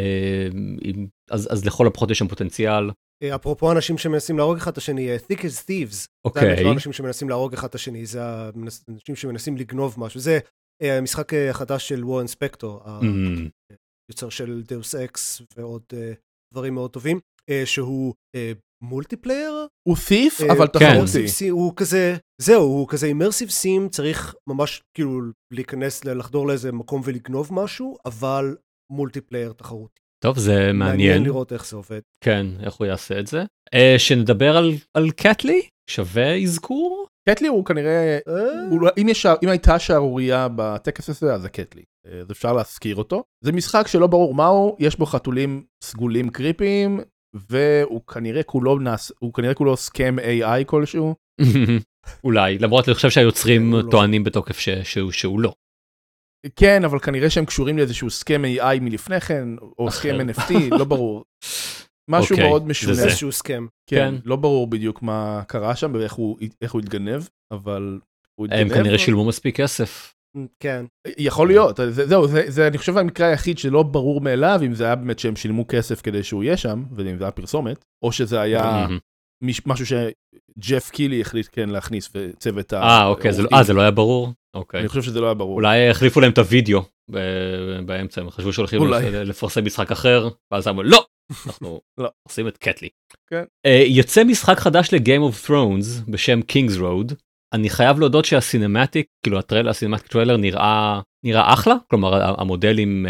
אז, אז לכל הפחות יש שם פוטנציאל. אפרופו אנשים שמנסים להרוג אחד את השני, Thick as Thieves, אוקיי. זה לא אנשים שמנסים להרוג אחד את השני, זה אנשים שמנסים לגנוב משהו, זה המשחק החדש של וורן ספקטור, יוצר של דאוס אקס ועוד uh, דברים מאוד טובים, uh, שהוא מולטיפלייר. Uh, הוא ת'יף, uh, אבל תחרותי. כן. הוא כזה, זהו, הוא כזה אימרסיב סים, צריך ממש כאילו להיכנס, לחדור לאיזה מקום ולגנוב משהו, אבל מולטיפלייר תחרותי. טוב, זה מעניין. מעניין לראות איך זה עובד. כן, איך הוא יעשה את זה. Uh, שנדבר על, על קטלי, שווה אזכור? קטלי הוא כנראה, הוא, אם, יש, אם הייתה שערוריה בטקס הזה, אז זה קטלי. אז אפשר להזכיר אותו. זה משחק שלא ברור מהו, יש בו חתולים סגולים קריפיים, והוא כנראה כולו, נס, הוא כנראה כולו סקם איי איי כלשהו. אולי, למרות אני חושב שהיוצרים טוענים בתוקף ש, שהוא, שהוא לא. כן, אבל כנראה שהם קשורים לאיזשהו סקם איי איי מלפני כן, או סקם אן אף טי, לא ברור. משהו okay, מאוד משונה. איזשהו סקם. כן, כן, לא ברור בדיוק מה קרה שם, ואיך הוא, הוא התגנב, אבל הוא התגנב. הם כנראה שילמו מספיק כסף. כן. יכול להיות, זה, זהו, זה, זה, אני חושב המקרה היחיד שלא ברור מאליו, אם זה היה באמת שהם שילמו כסף כדי שהוא יהיה שם, ואם זה היה פרסומת, או שזה היה משהו שג'ף קילי החליט כן להכניס, וצוות ה... אה, אוקיי, זה, אה, זה לא היה ברור? אוקיי. אני חושב שזה לא היה ברור. אולי החליפו להם את הוידאו באמצע, הם חשבו שהולכים לפרסם משחק אחר, ואז אמרו, לא! אנחנו עושים את קטלי. יוצא משחק חדש ל-Game of Thrones בשם King's Road. אני חייב להודות שהסינמטיק, כאילו הטריילר, הסינמטיק טריילר נראה, נראה אחלה, כלומר המודלים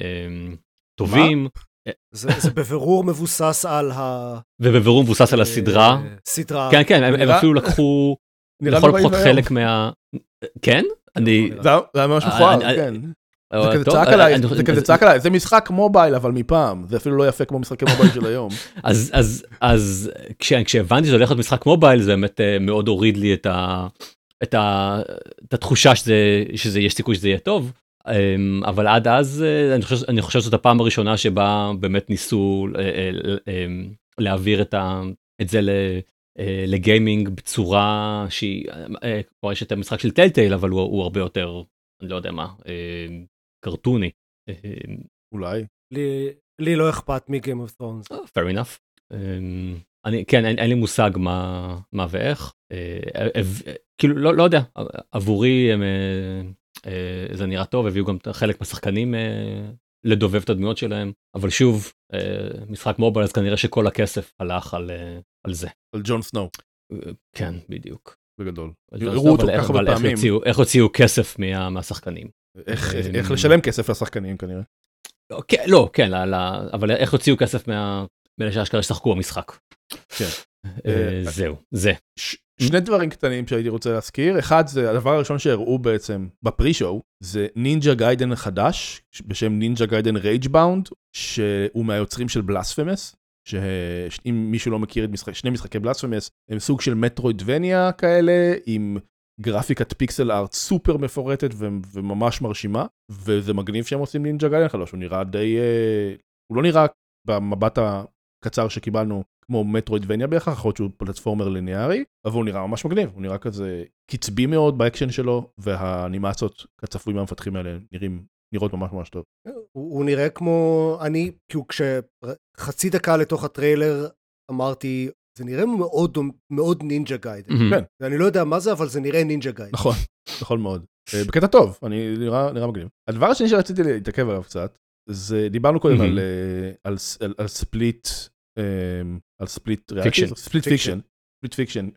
טובים. זה בבירור מבוסס על ה... ובבירור מבוסס על הסדרה. סדרה. כן, כן, הם אפילו לקחו, לכל פחות חלק מה... כן? זה היה ממש מכוער, כן. זה כזה צעק עליי, זה כזה צעק עליי, זה משחק מובייל אבל מפעם, זה אפילו לא יפה כמו משחקי מובייל של היום. אז אז אז כשהבנתי שזה הולך להיות משחק מובייל זה באמת מאוד הוריד לי את ה את ה את התחושה שזה שזה יש סיכוי שזה יהיה טוב, אבל עד אז אני חושב אני חושב שזאת הפעם הראשונה שבה באמת ניסו להעביר את ה את זה לגיימינג בצורה שהיא, פה יש את המשחק של טלטייל אבל הוא הוא הרבה יותר, אני לא יודע מה, קרטוני. אולי. לי, לי לא אכפת מ-Game of Thrones. Fair enough. אני, כן, אין, אין לי מושג מה, מה ואיך. כאילו, לא, לא יודע, עבורי הם, זה נראה טוב, הביאו גם חלק מהשחקנים לדובב את הדמויות שלהם, אבל שוב, משחק מובייל, אז כנראה שכל הכסף הלך על, על זה. על ג'ון סנואו. כן, בדיוק. בגדול. הראו אותו ככה בפעמים. איך הוציאו כסף מהשחקנים? איך לשלם כסף לשחקנים כנראה. לא, כן, אבל איך הוציאו כסף מאלה שהאשכרה ששחקו במשחק. זהו, זה. שני דברים קטנים שהייתי רוצה להזכיר, אחד זה הדבר הראשון שהראו בעצם בפרי-שואו, זה נינג'ה גיידן חדש, בשם נינג'ה גיידן רייג'-באונד, שהוא מהיוצרים של בלאספמס, שאם מישהו לא מכיר את משחק, שני משחקי בלאספמס, הם סוג של מטרוידבניה כאלה, עם גרפיקת פיקסל ארט סופר מפורטת ו- וממש מרשימה, וזה מגניב שהם עושים נינג'ה גיידן חדש, הוא נראה די, הוא לא נראה במבט הקצר שקיבלנו, כמו מטרוידבניה בהכרח, יכול להיות שהוא פלטפורמר ליניארי, אבל הוא נראה ממש מגניב, הוא נראה כזה קצבי מאוד באקשן שלו, והאנימציות כצפוי מהמפתחים האלה נראים, נראות ממש ממש טוב. הוא, הוא נראה כמו, אני, כאילו כשחצי דקה לתוך הטריילר אמרתי, זה נראה מאוד, מאוד נינג'ה גיידן. כן. ואני לא יודע מה זה, אבל זה נראה נינג'ה גיידן. נכון, נכון מאוד. בקטע טוב, אני נראה, נראה מגניב. הדבר השני שרציתי להתעכב עליו קצת, זה דיברנו קודם על, על, על, על ספליט, על ספליט ריאקשן, ספליט פיקשן, ספליט פיקשן,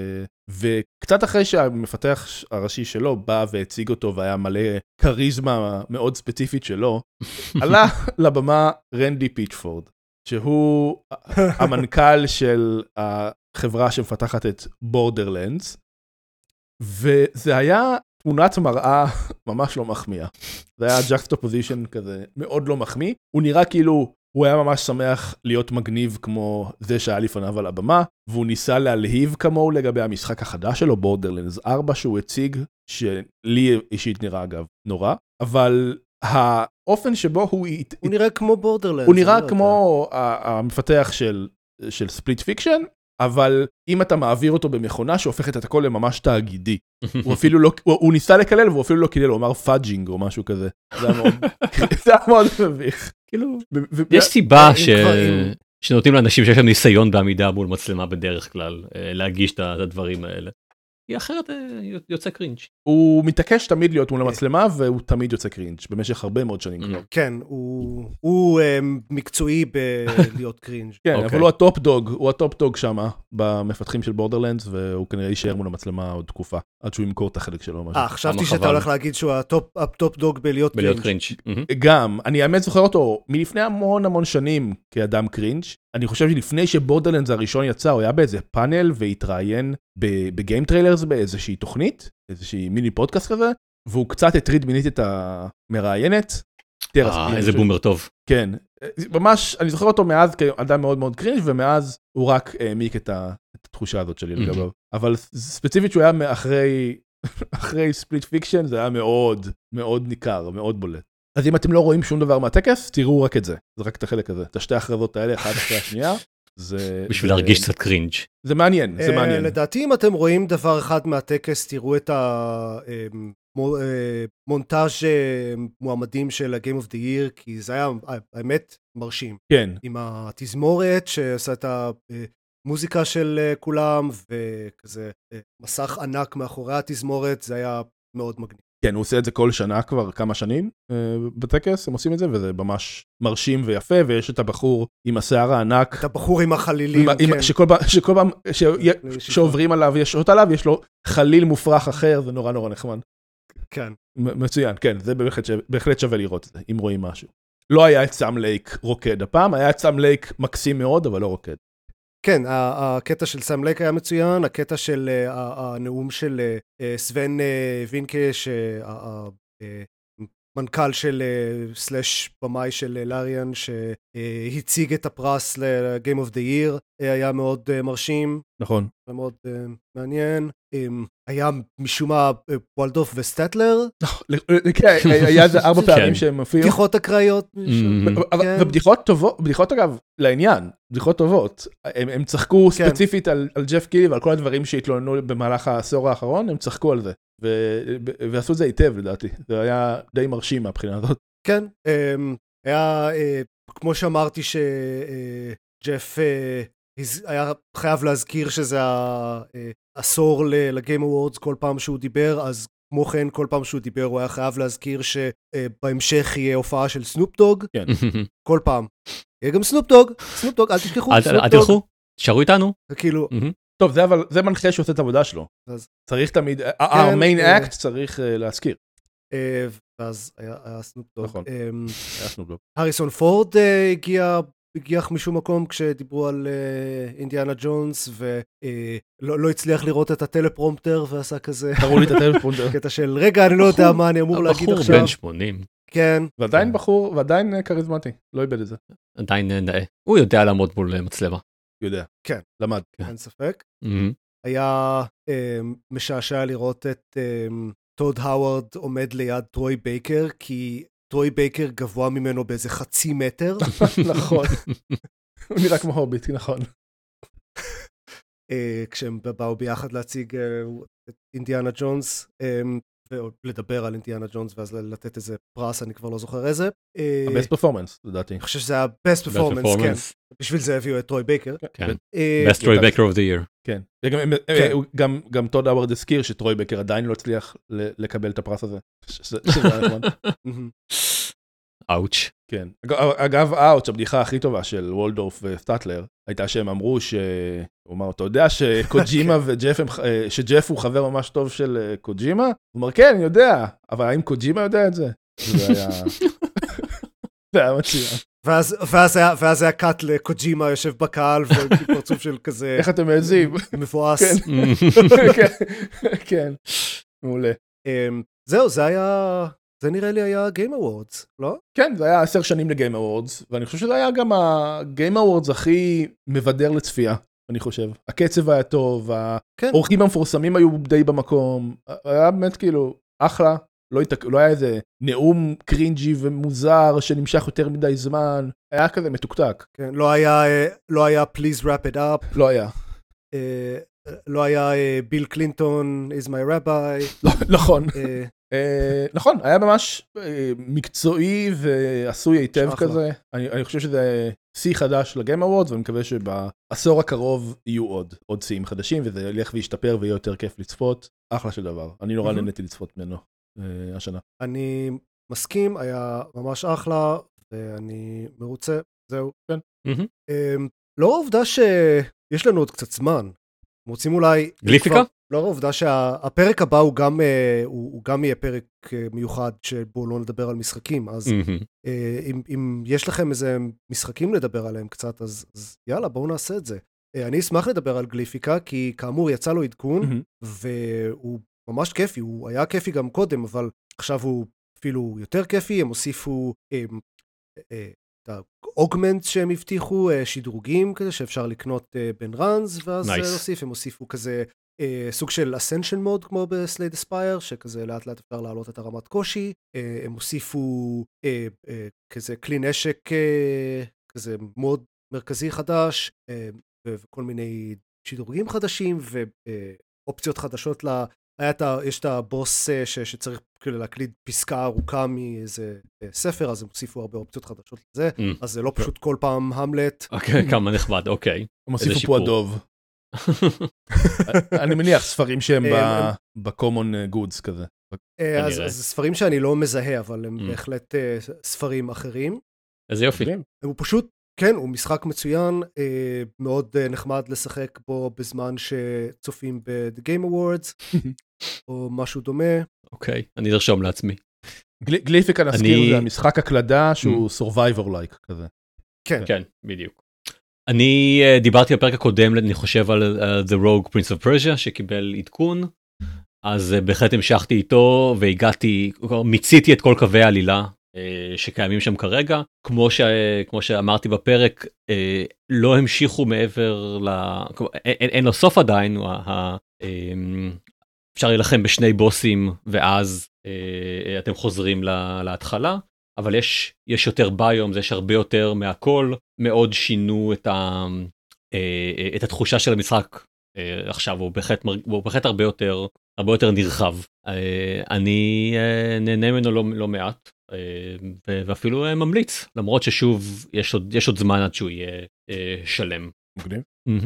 וקצת אחרי שהמפתח הראשי שלו בא והציג אותו והיה מלא קריזמה מאוד ספציפית שלו, עלה לבמה רנדי פיצ'פורד, שהוא המנכ"ל של החברה שמפתחת את בורדרלנדס, וזה היה תמונת מראה ממש לא מחמיאה. זה היה juxtaposition כזה מאוד לא מחמיא, הוא נראה כאילו הוא היה ממש שמח להיות מגניב כמו זה שהיה לפניו על הבמה, והוא ניסה להלהיב כמוהו לגבי המשחק החדש שלו, בורדרלנדס ארבע, שהוא הציג, שלי אישית נראה אגב נורא, אבל האופן שבו הוא... הוא נראה כמו בורדרלנדס. הוא נראה כמו המפתח של, של ספליט פיקשן, אבל אם אתה מעביר אותו במכונה שהופכת את הכל לממש תאגידי, הוא אפילו לא, הוא, הוא ניסה לקלל, והוא אפילו לא קילל, הוא אמר פאג'ינג או משהו כזה. זה היה מאוד, זה היה מאוד מביך. כאילו, יש סיבה ש... שנותנים לאנשים שיש להם ניסיון בעמידה מול מצלמה בדרך כלל, להגיש את הדברים האלה. כי אחרת יוצא קרינג'. הוא מתעקש תמיד להיות מול המצלמה, והוא תמיד יוצא קרינג' במשך הרבה מאוד שנים כבר. כן, הוא מקצועי בלהיות קרינג'. כן, אבל הוא הטופ דוג, הוא הטופ דוג שמה, במפתחים של בורדרלנדס, והוא כנראה יישאר מול המצלמה עוד תקופה, עד שהוא ימכור את החלק שלו. אה, חשבתי שאתה הולך להגיד שהוא הטופ דוג בלהיות קרינג'. גם, אני האמת זוכר אותו מלפני המון המון שנים כאדם קרינג'. אני חושב שלפני שבורדרלנדס הראשון יצא, הוא היה באיזה פאנל והתראיין בגיים טריילרס באיזושהי תוכנית, איזושהי מיני פודקאסט כזה, והוא קצת הטריד מינית את המראיינת. אה, איזה בומר טוב. כן, ממש, אני זוכר אותו מאז כאדם מאוד מאוד קרינג', ומאז הוא רק העמיק את התחושה הזאת שלי לגביו. אבל ספציפית שהוא היה אחרי, אחרי ספליט פיקשן, זה היה מאוד, מאוד ניכר, מאוד בולט. אז אם אתם לא רואים שום דבר מהטקס, תראו רק את זה. זה רק את החלק הזה. את השתי ההכרזות האלה, אחת אחרי השנייה. בשביל להרגיש קצת קרינג'. זה מעניין, זה מעניין. לדעתי, אם אתם רואים דבר אחד מהטקס, תראו את המונטאז' מועמדים של ה-Game of the Year, כי זה היה האמת מרשים. כן. עם התזמורת שעושה את המוזיקה של כולם, וכזה מסך ענק מאחורי התזמורת, זה היה מאוד מגניב. כן, הוא עושה את זה כל שנה כבר כמה שנים בטקס, הם עושים את זה, וזה ממש מרשים ויפה, ויש את הבחור עם השיער הענק. את הבחור עם החלילים, כן. שכל פעם שעוברים עליו, ישרות עליו, יש לו חליל מופרח אחר, זה נורא נורא נחמד. כן. מצוין, כן, זה בהחלט שווה לראות את זה, אם רואים משהו. לא היה את סאם לייק רוקד הפעם, היה את סאם לייק מקסים מאוד, אבל לא רוקד. כן, הקטע של סאם לייק היה מצוין, הקטע של הנאום של סוון וינקה, מנכ"ל של סלש במאי של לריאן שהציג את הפרס ל-Game of the Year, היה מאוד מרשים. נכון. מאוד מעניין. היה משום מה וולדורף וסטטלר. היה איזה ארבע פעמים שהם הופיעו. בדיחות אקראיות. ובדיחות טובות, בדיחות אגב לעניין, בדיחות טובות. הם צחקו ספציפית על ג'ף קילי ועל כל הדברים שהתלוננו במהלך העשור האחרון, הם צחקו על זה. ועשו את זה היטב לדעתי. זה היה די מרשים מהבחינה הזאת. כן. היה, כמו שאמרתי שג'ף היה חייב להזכיר שזה העשור לגיים אוורדס כל פעם שהוא דיבר, אז כמו כן כל פעם שהוא דיבר הוא היה חייב להזכיר שבהמשך יהיה הופעה של סנופ דוג. כן. כל פעם. יהיה גם סנופ דוג, סנופ דוג, אל תשכחו. אל תלכו, תשארו איתנו. כאילו. טוב, זה אבל, זה מנחה שעושה את העבודה שלו. צריך תמיד, המיין אקט צריך להזכיר. ואז היה סנופ דוג. נכון, היה סנופ דוג. הריסון פורד הגיע... הגיח משום מקום כשדיברו על אינדיאנה ג'ונס ולא הצליח לראות את הטלפרומפטר ועשה כזה קראו לי את הטלפרומפטר קטע של רגע אני לא יודע מה אני אמור להגיד עכשיו. הבחור בן שמונים. כן. ועדיין בחור ועדיין קריזמטי, לא איבד את זה. עדיין נאה. הוא יודע לעמוד מול מצלמה. יודע. כן. למד. אין ספק. היה משעשע לראות את טוד האוורד עומד ליד טרוי בייקר כי טרוי בייקר גבוה ממנו באיזה חצי מטר. נכון. הוא נראה כמו הוביט, נכון. כשהם באו ביחד להציג את אינדיאנה ג'ונס, ולדבר על אינדיאנה ג'ונס, ואז לתת איזה פרס, אני כבר לא זוכר איזה. ה-Best Performance, לדעתי. אני חושב שזה היה Best Performance, כן. בשביל זה הביאו את טרוי בייקר. כן. Best טרוי בייקר of the year. כן. גם טוד האוורד הזכיר שטרוי בייקר עדיין לא הצליח לקבל את הפרס הזה. אאוץ'. כן. אגב, אאוץ', הבדיחה הכי טובה של וולדורף וסטטלר, הייתה שהם אמרו ש... הוא אמר, אתה יודע שקוג'ימה וג'ף, שג'ף הוא חבר ממש טוב של קוג'ימה? הוא אומר, כן, אני יודע, אבל האם קוג'ימה יודע את זה? זה היה... זה היה מצוין. ואז היה קאט לקוג'ימה יושב בקהל, ופרצוף של כזה... איך אתם מעזים? מבואס. כן, מעולה. זהו, זה היה... זה נראה לי היה Game Awards, לא? כן, זה היה עשר שנים ל-Game Awards, ואני חושב שזה היה גם ה-Game Awards הכי מבדר לצפייה, אני חושב. הקצב היה טוב, האורחים המפורסמים היו די במקום, היה באמת כאילו אחלה, לא, התק... לא היה איזה נאום קרינג'י ומוזר שנמשך יותר מדי זמן, היה כזה מתוקתק. כן, לא היה, לא היה Please Wrap It Up. לא היה. לא היה ביל קלינטון is my rabbi. נכון. נכון, היה ממש מקצועי ועשוי היטב כזה. אני חושב שזה שיא חדש לגיים אוורדס, ואני מקווה שבעשור הקרוב יהיו עוד, עוד שיאים חדשים, וזה ילך וישתפר ויהיה יותר כיף לצפות. אחלה של דבר. אני נורא נהניתי לצפות ממנו השנה. אני מסכים, היה ממש אחלה, ואני מרוצה. זהו. כן. לא העובדה שיש לנו עוד קצת זמן. רוצים אולי... גליפיקה? לא העובדה שהפרק הבא הוא גם, הוא, הוא גם יהיה פרק מיוחד שבו לא נדבר על משחקים, אז mm-hmm. אם, אם יש לכם איזה משחקים לדבר עליהם קצת, אז, אז יאללה, בואו נעשה את זה. אני אשמח לדבר על גליפיקה, כי כאמור יצא לו עדכון, mm-hmm. והוא ממש כיפי, הוא היה כיפי גם קודם, אבל עכשיו הוא אפילו יותר כיפי, הם הוסיפו... הם, האוגמנט שהם הבטיחו, שדרוגים כזה שאפשר לקנות בין ראנס, ואז nice. להוסיף, הם הוסיפו כזה סוג של אסנשן מוד כמו בסלייד אספייר, שכזה לאט לאט אפשר להעלות את הרמת קושי, הם הוסיפו כזה כלי נשק כזה מוד מרכזי חדש, וכל מיני שדרוגים חדשים, ואופציות חדשות לה, היה את ה, יש את הבוס ש, שצריך כאילו להקליד פסקה ארוכה מאיזה ספר, אז הם הוסיפו הרבה אופציות חדשות לזה, mm. אז זה לא פשוט כל פעם המלט. אוקיי, okay, כמה נחמד, אוקיי. הם הוסיפו פה הדוב. אני מניח ספרים שהם ב-common goods כזה. אז זה ספרים שאני לא מזהה, אבל הם בהחלט ספרים אחרים. איזה יופי. הוא פשוט, כן, הוא משחק מצוין, מאוד נחמד לשחק בו בזמן שצופים ב-The Game Awards, או משהו דומה. אוקיי, אני ארשום לעצמי. גליפיקה נזכיר, זה המשחק הקלדה שהוא survivor-like כזה. כן. כן, בדיוק. אני דיברתי בפרק הקודם, אני חושב על The Rogue Prince of Persia, שקיבל עדכון, אז בהחלט המשכתי איתו והגעתי, מיציתי את כל קווי העלילה שקיימים שם כרגע, כמו, ש... כמו שאמרתי בפרק, לא המשיכו מעבר ל... אין, אין לו סוף עדיין, אפשר להילחם בשני בוסים ואז אתם חוזרים להתחלה, אבל יש, יש יותר ביום, יש הרבה יותר מהכל, מאוד שינו את, ה... את התחושה של המשחק עכשיו, הוא בהחלט, הוא בהחלט הרבה יותר, הרבה יותר נרחב. אני נהנה ממנו לא, לא מעט. ואפילו ממליץ, למרות ששוב יש עוד, יש עוד זמן עד שהוא יהיה שלם. מגניב.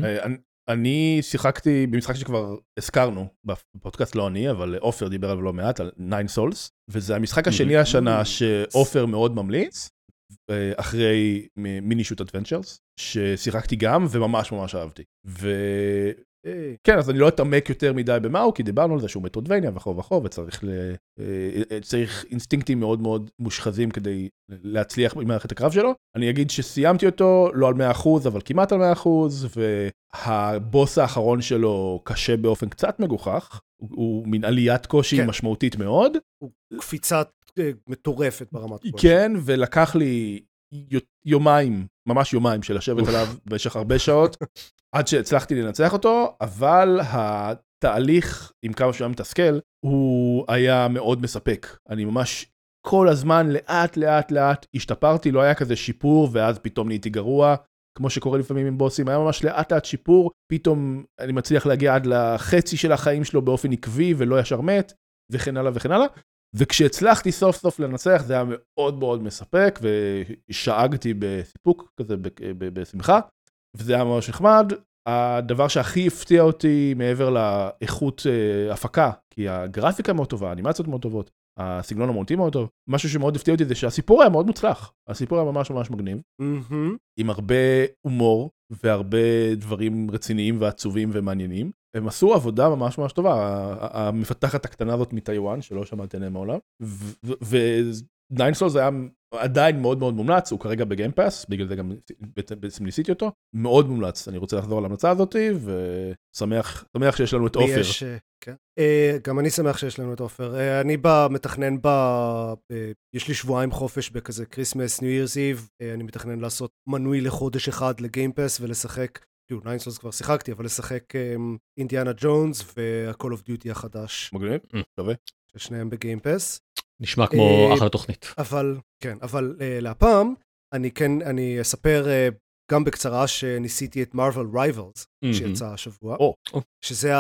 אני שיחקתי במשחק שכבר הזכרנו בפודקאסט, לא אני, אבל אופר דיבר עליו לא מעט, על Nine Souls, וזה המשחק השני השנה שאופר מאוד ממליץ, אחרי מיני שוט אדוונצ'רס, ששיחקתי גם וממש ממש אהבתי. כן, אז אני לא אתעמק יותר מדי במאו, כי דיברנו על זה שהוא מטרודבניה וכו' וכו', וצריך ל... צריך אינסטינקטים מאוד מאוד מושחזים כדי להצליח במערכת הקרב שלו. אני אגיד שסיימתי אותו, לא על מאה אחוז, אבל כמעט על מאה אחוז, והבוס האחרון שלו קשה באופן קצת מגוחך, הוא מין עליית קושי כן. משמעותית מאוד. הוא קפיצה מטורפת ברמת קושי. כן, ולקח לי יומיים, ממש יומיים של לשבת עליו במשך הרבה שעות, עד שהצלחתי לנצח אותו, אבל התהליך, עם כמה שהוא היה מתסכל, הוא היה מאוד מספק. אני ממש כל הזמן, לאט, לאט, לאט, השתפרתי, לא היה כזה שיפור, ואז פתאום נהייתי גרוע, כמו שקורה לפעמים עם בוסים, היה ממש לאט, לאט שיפור, פתאום אני מצליח להגיע עד לחצי של החיים שלו באופן עקבי, ולא ישר מת, וכן הלאה וכן הלאה. וכשהצלחתי סוף סוף לנצח, זה היה מאוד מאוד מספק, ושאגתי בסיפוק כזה, בשמחה, וזה היה ממש נחמד. הדבר שהכי הפתיע אותי מעבר לאיכות הפקה, כי הגרפיקה מאוד טובה, האנימציות מאוד טובות, הסגנון המהותי מאוד טוב, משהו שמאוד הפתיע אותי זה שהסיפור היה מאוד מוצלח, הסיפור היה ממש ממש מגניב, עם הרבה הומור, והרבה דברים רציניים ועצובים ומעניינים, הם עשו עבודה ממש ממש טובה, המפתחת הקטנה הזאת מטיואן, שלא שמעתי עליהם מעולם, ו-Nine Souls היה עדיין מאוד מאוד מומלץ, הוא כרגע בגיימפאס, בגלל זה גם בעצם ניסיתי אותו, מאוד מומלץ, אני רוצה לחזור על ההמלצה הזאת, ושמח שמח שיש לנו את אופר. יש, כן. גם אני שמח שיש לנו את אופר. אני בא, מתכנן ב... יש לי שבועיים חופש בכזה קריסמס, ניו ירס איב, אני מתכנן לעשות מנוי לחודש אחד לגיימפאס ולשחק, כאילו Nine Souls כבר שיחקתי, אבל לשחק אינדיאנה ג'ונס וה-Call of Duty החדש. מגניב, שווה. ששניהם בגיימפאס. נשמע כמו אחלה תוכנית. אבל, כן, אבל להפעם, אני כן, אני אספר גם בקצרה שניסיתי את Marvel Rivals, שיצא השבוע, שזה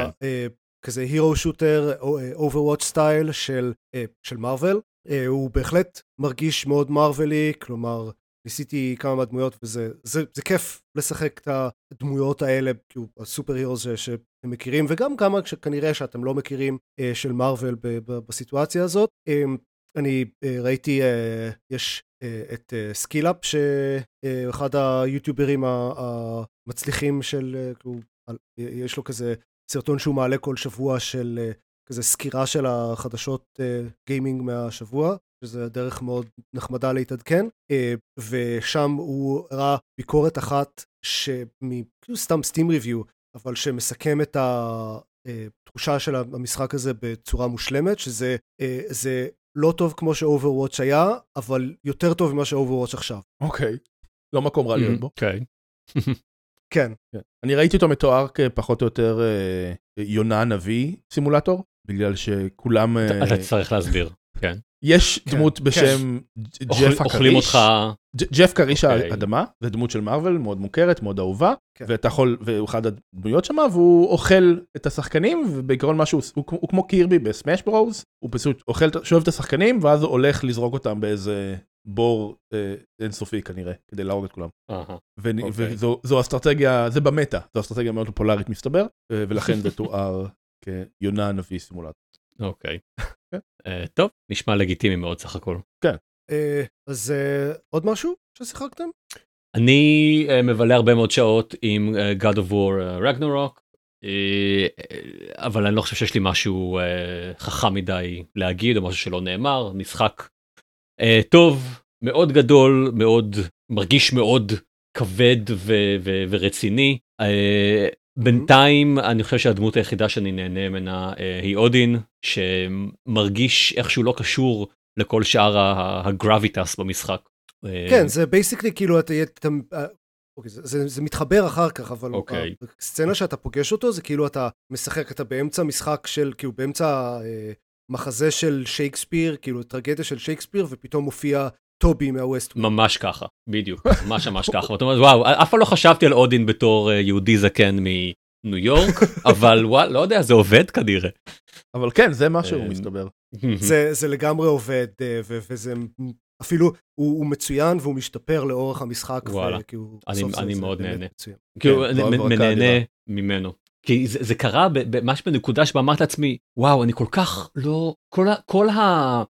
כזה הירו שוטר, Overwatch סטייל של Marvel, הוא בהחלט מרגיש מאוד מרווילי, כלומר, ניסיתי כמה מהדמויות, וזה זה, זה כיף לשחק את הדמויות האלה, כאילו הסופר הירוס שאתם מכירים, וגם כמה כנראה שאתם לא מכירים של מרוול בסיטואציה הזאת. אני ראיתי, יש את סקילאפ, שאחד היוטיוברים המצליחים של, יש לו כזה סרטון שהוא מעלה כל שבוע של כזה סקירה של החדשות גיימינג מהשבוע, שזה דרך מאוד נחמדה להתעדכן, ושם הוא ראה ביקורת אחת, כאילו סתם סטים ריוויו, אבל שמסכם את התחושה של המשחק הזה בצורה מושלמת, שזה זה לא טוב כמו ש-Overwatch היה, אבל יותר טוב ממה ש-Overwatch עכשיו. אוקיי, לא מקום רע להיות בו. כן. כן. אני ראיתי אותו מתואר כפחות או יותר יונה נביא סימולטור, בגלל שכולם... אתה צריך להסביר, כן. יש דמות בשם ג'ף הקריש, ג'ף קריש האדמה, זה דמות של מרוול, מאוד מוכרת, מאוד אהובה, ואתה יכול, והוא אחד הדמויות שם, והוא אוכל את השחקנים, ובעיקרון משהו, הוא כמו קירבי בסמאש ברוז, הוא פשוט אוכל, שואב את השחקנים, ואז הוא הולך לזרוק אותם באיזה בור אינסופי כנראה, כדי להרוג את כולם. וזו אסטרטגיה, זה במטה, זו אסטרטגיה מאוד פופולרית מסתבר, ולכן זה תואר כיונה נביא סימולטור. אוקיי. טוב, נשמע לגיטימי מאוד סך הכל. כן. אז עוד משהו ששיחקתם? אני מבלה הרבה מאוד שעות עם God of War Ragnarok, אבל אני לא חושב שיש לי משהו חכם מדי להגיד, או משהו שלא נאמר. משחק טוב, מאוד גדול, מאוד, מרגיש מאוד כבד ו- ו- ורציני. בינתיים אני חושב שהדמות היחידה שאני נהנה ממנה היא אודין, שמרגיש איכשהו לא קשור לכל שאר הגרביטס במשחק. כן, זה בייסיקלי כאילו, זה מתחבר אחר כך, אבל הסצנה שאתה פוגש אותו, זה כאילו אתה משחק, אתה באמצע משחק של, כאילו באמצע מחזה של שייקספיר, כאילו טרגדיה של שייקספיר, ופתאום מופיע טובי מהווסט. ממש ככה, בדיוק, ממש ממש ככה. ואתה אומר, וואו, אף פעם לא חשבתי על אודין בתור יהודי זקן מניו יורק, אבל וואו, לא יודע, זה עובד כנראה. אבל כן, זה משהו מסתבר. זה לגמרי עובד, וזה אפילו, הוא מצוין והוא משתפר לאורך המשחק. וואלה, אני מאוד נהנה. כאילו, נהנה ממנו. כי זה, זה קרה ממש בנקודה שבה אמרת לעצמי, וואו, אני כל כך לא, כל ה, כל ה,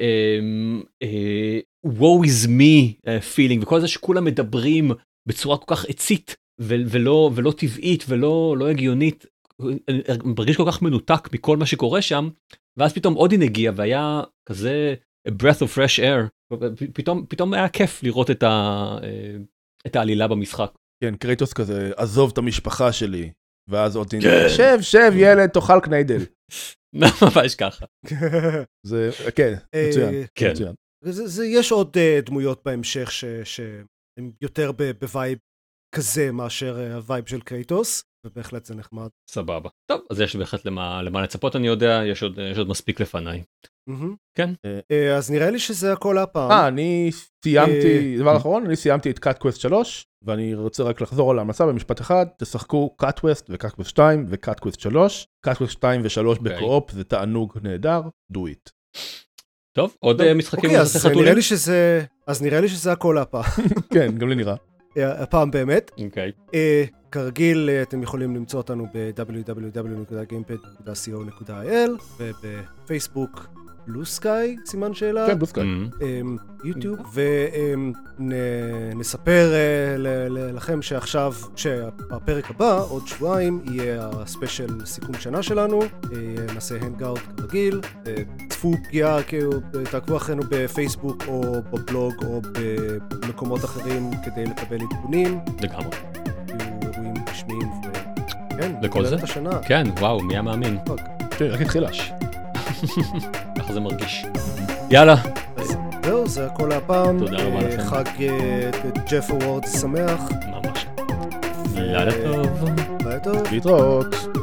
woe is me feeling, וכל זה שכולם מדברים בצורה כל כך עצית, ולא, ולא טבעית, ולא, לא הגיונית, אני מרגיש כל כך מנותק מכל מה שקורה שם, ואז פתאום אודין הגיע, והיה כזה a breath of fresh air, פתאום, פתאום היה כיף לראות את ה, את העלילה במשחק. כן, קרייטוס כזה, עזוב את המשפחה שלי. ואז עוד שב, שב, ילד, תאכל קניידל. ממש ככה. זה, כן, מצוין. מצוין. יש עוד דמויות בהמשך שהן יותר בווייב כזה מאשר הווייב של קרייטוס, ובהחלט זה נחמד. סבבה. טוב, אז יש בהחלט למה לצפות, אני יודע, יש עוד מספיק לפניי. כן. אז נראה לי שזה הכל הפעם. אה, אני סיימתי, דבר אחרון, אני סיימתי את קאט קווסט שלוש, ואני רוצה רק לחזור על ההמלצה במשפט אחד, תשחקו קאט קווסט וקאט קווסט שתיים וקאט קווסט שלוש, קאט קווסט שתיים ושלוש בקו-אופ, זה תענוג נהדר, do it. טוב, עוד משחקים. אוקיי, אז נראה לי שזה, אז נראה לי שזה הכל הפעם. כן, גם לי נראה. הפעם באמת. אוקיי. כרגיל, אתם יכולים למצוא אותנו ב-דאבליו דאבליו דאבליו נקודה גיימפד נקודה סי או נקודה איי אל ובפייסבוק בלו סקאי, סימן שאלה. כן, בלו סקאי. יוטיוב, ונספר לכם שעכשיו, שהפרק הבא, עוד שבועיים, יהיה הספיישל סיכום שנה שלנו, נעשה הנגאוט כרגיל, צפו פגיעה, תעקבו אחרינו בפייסבוק או בבלוג או במקומות אחרים כדי לקבל עדכונים. לגמרי. אירועים רשמיים, וכן, לכל זה? השנה. כן, וואו, מי המאמין? כן, רק התחילה. ככה זה מרגיש. יאללה. זהו, זה הכל הפעם. תודה רבה לכם. חג ג'ף אוורדס שמח. ממש. לילה טוב. לילה טוב. להתראות.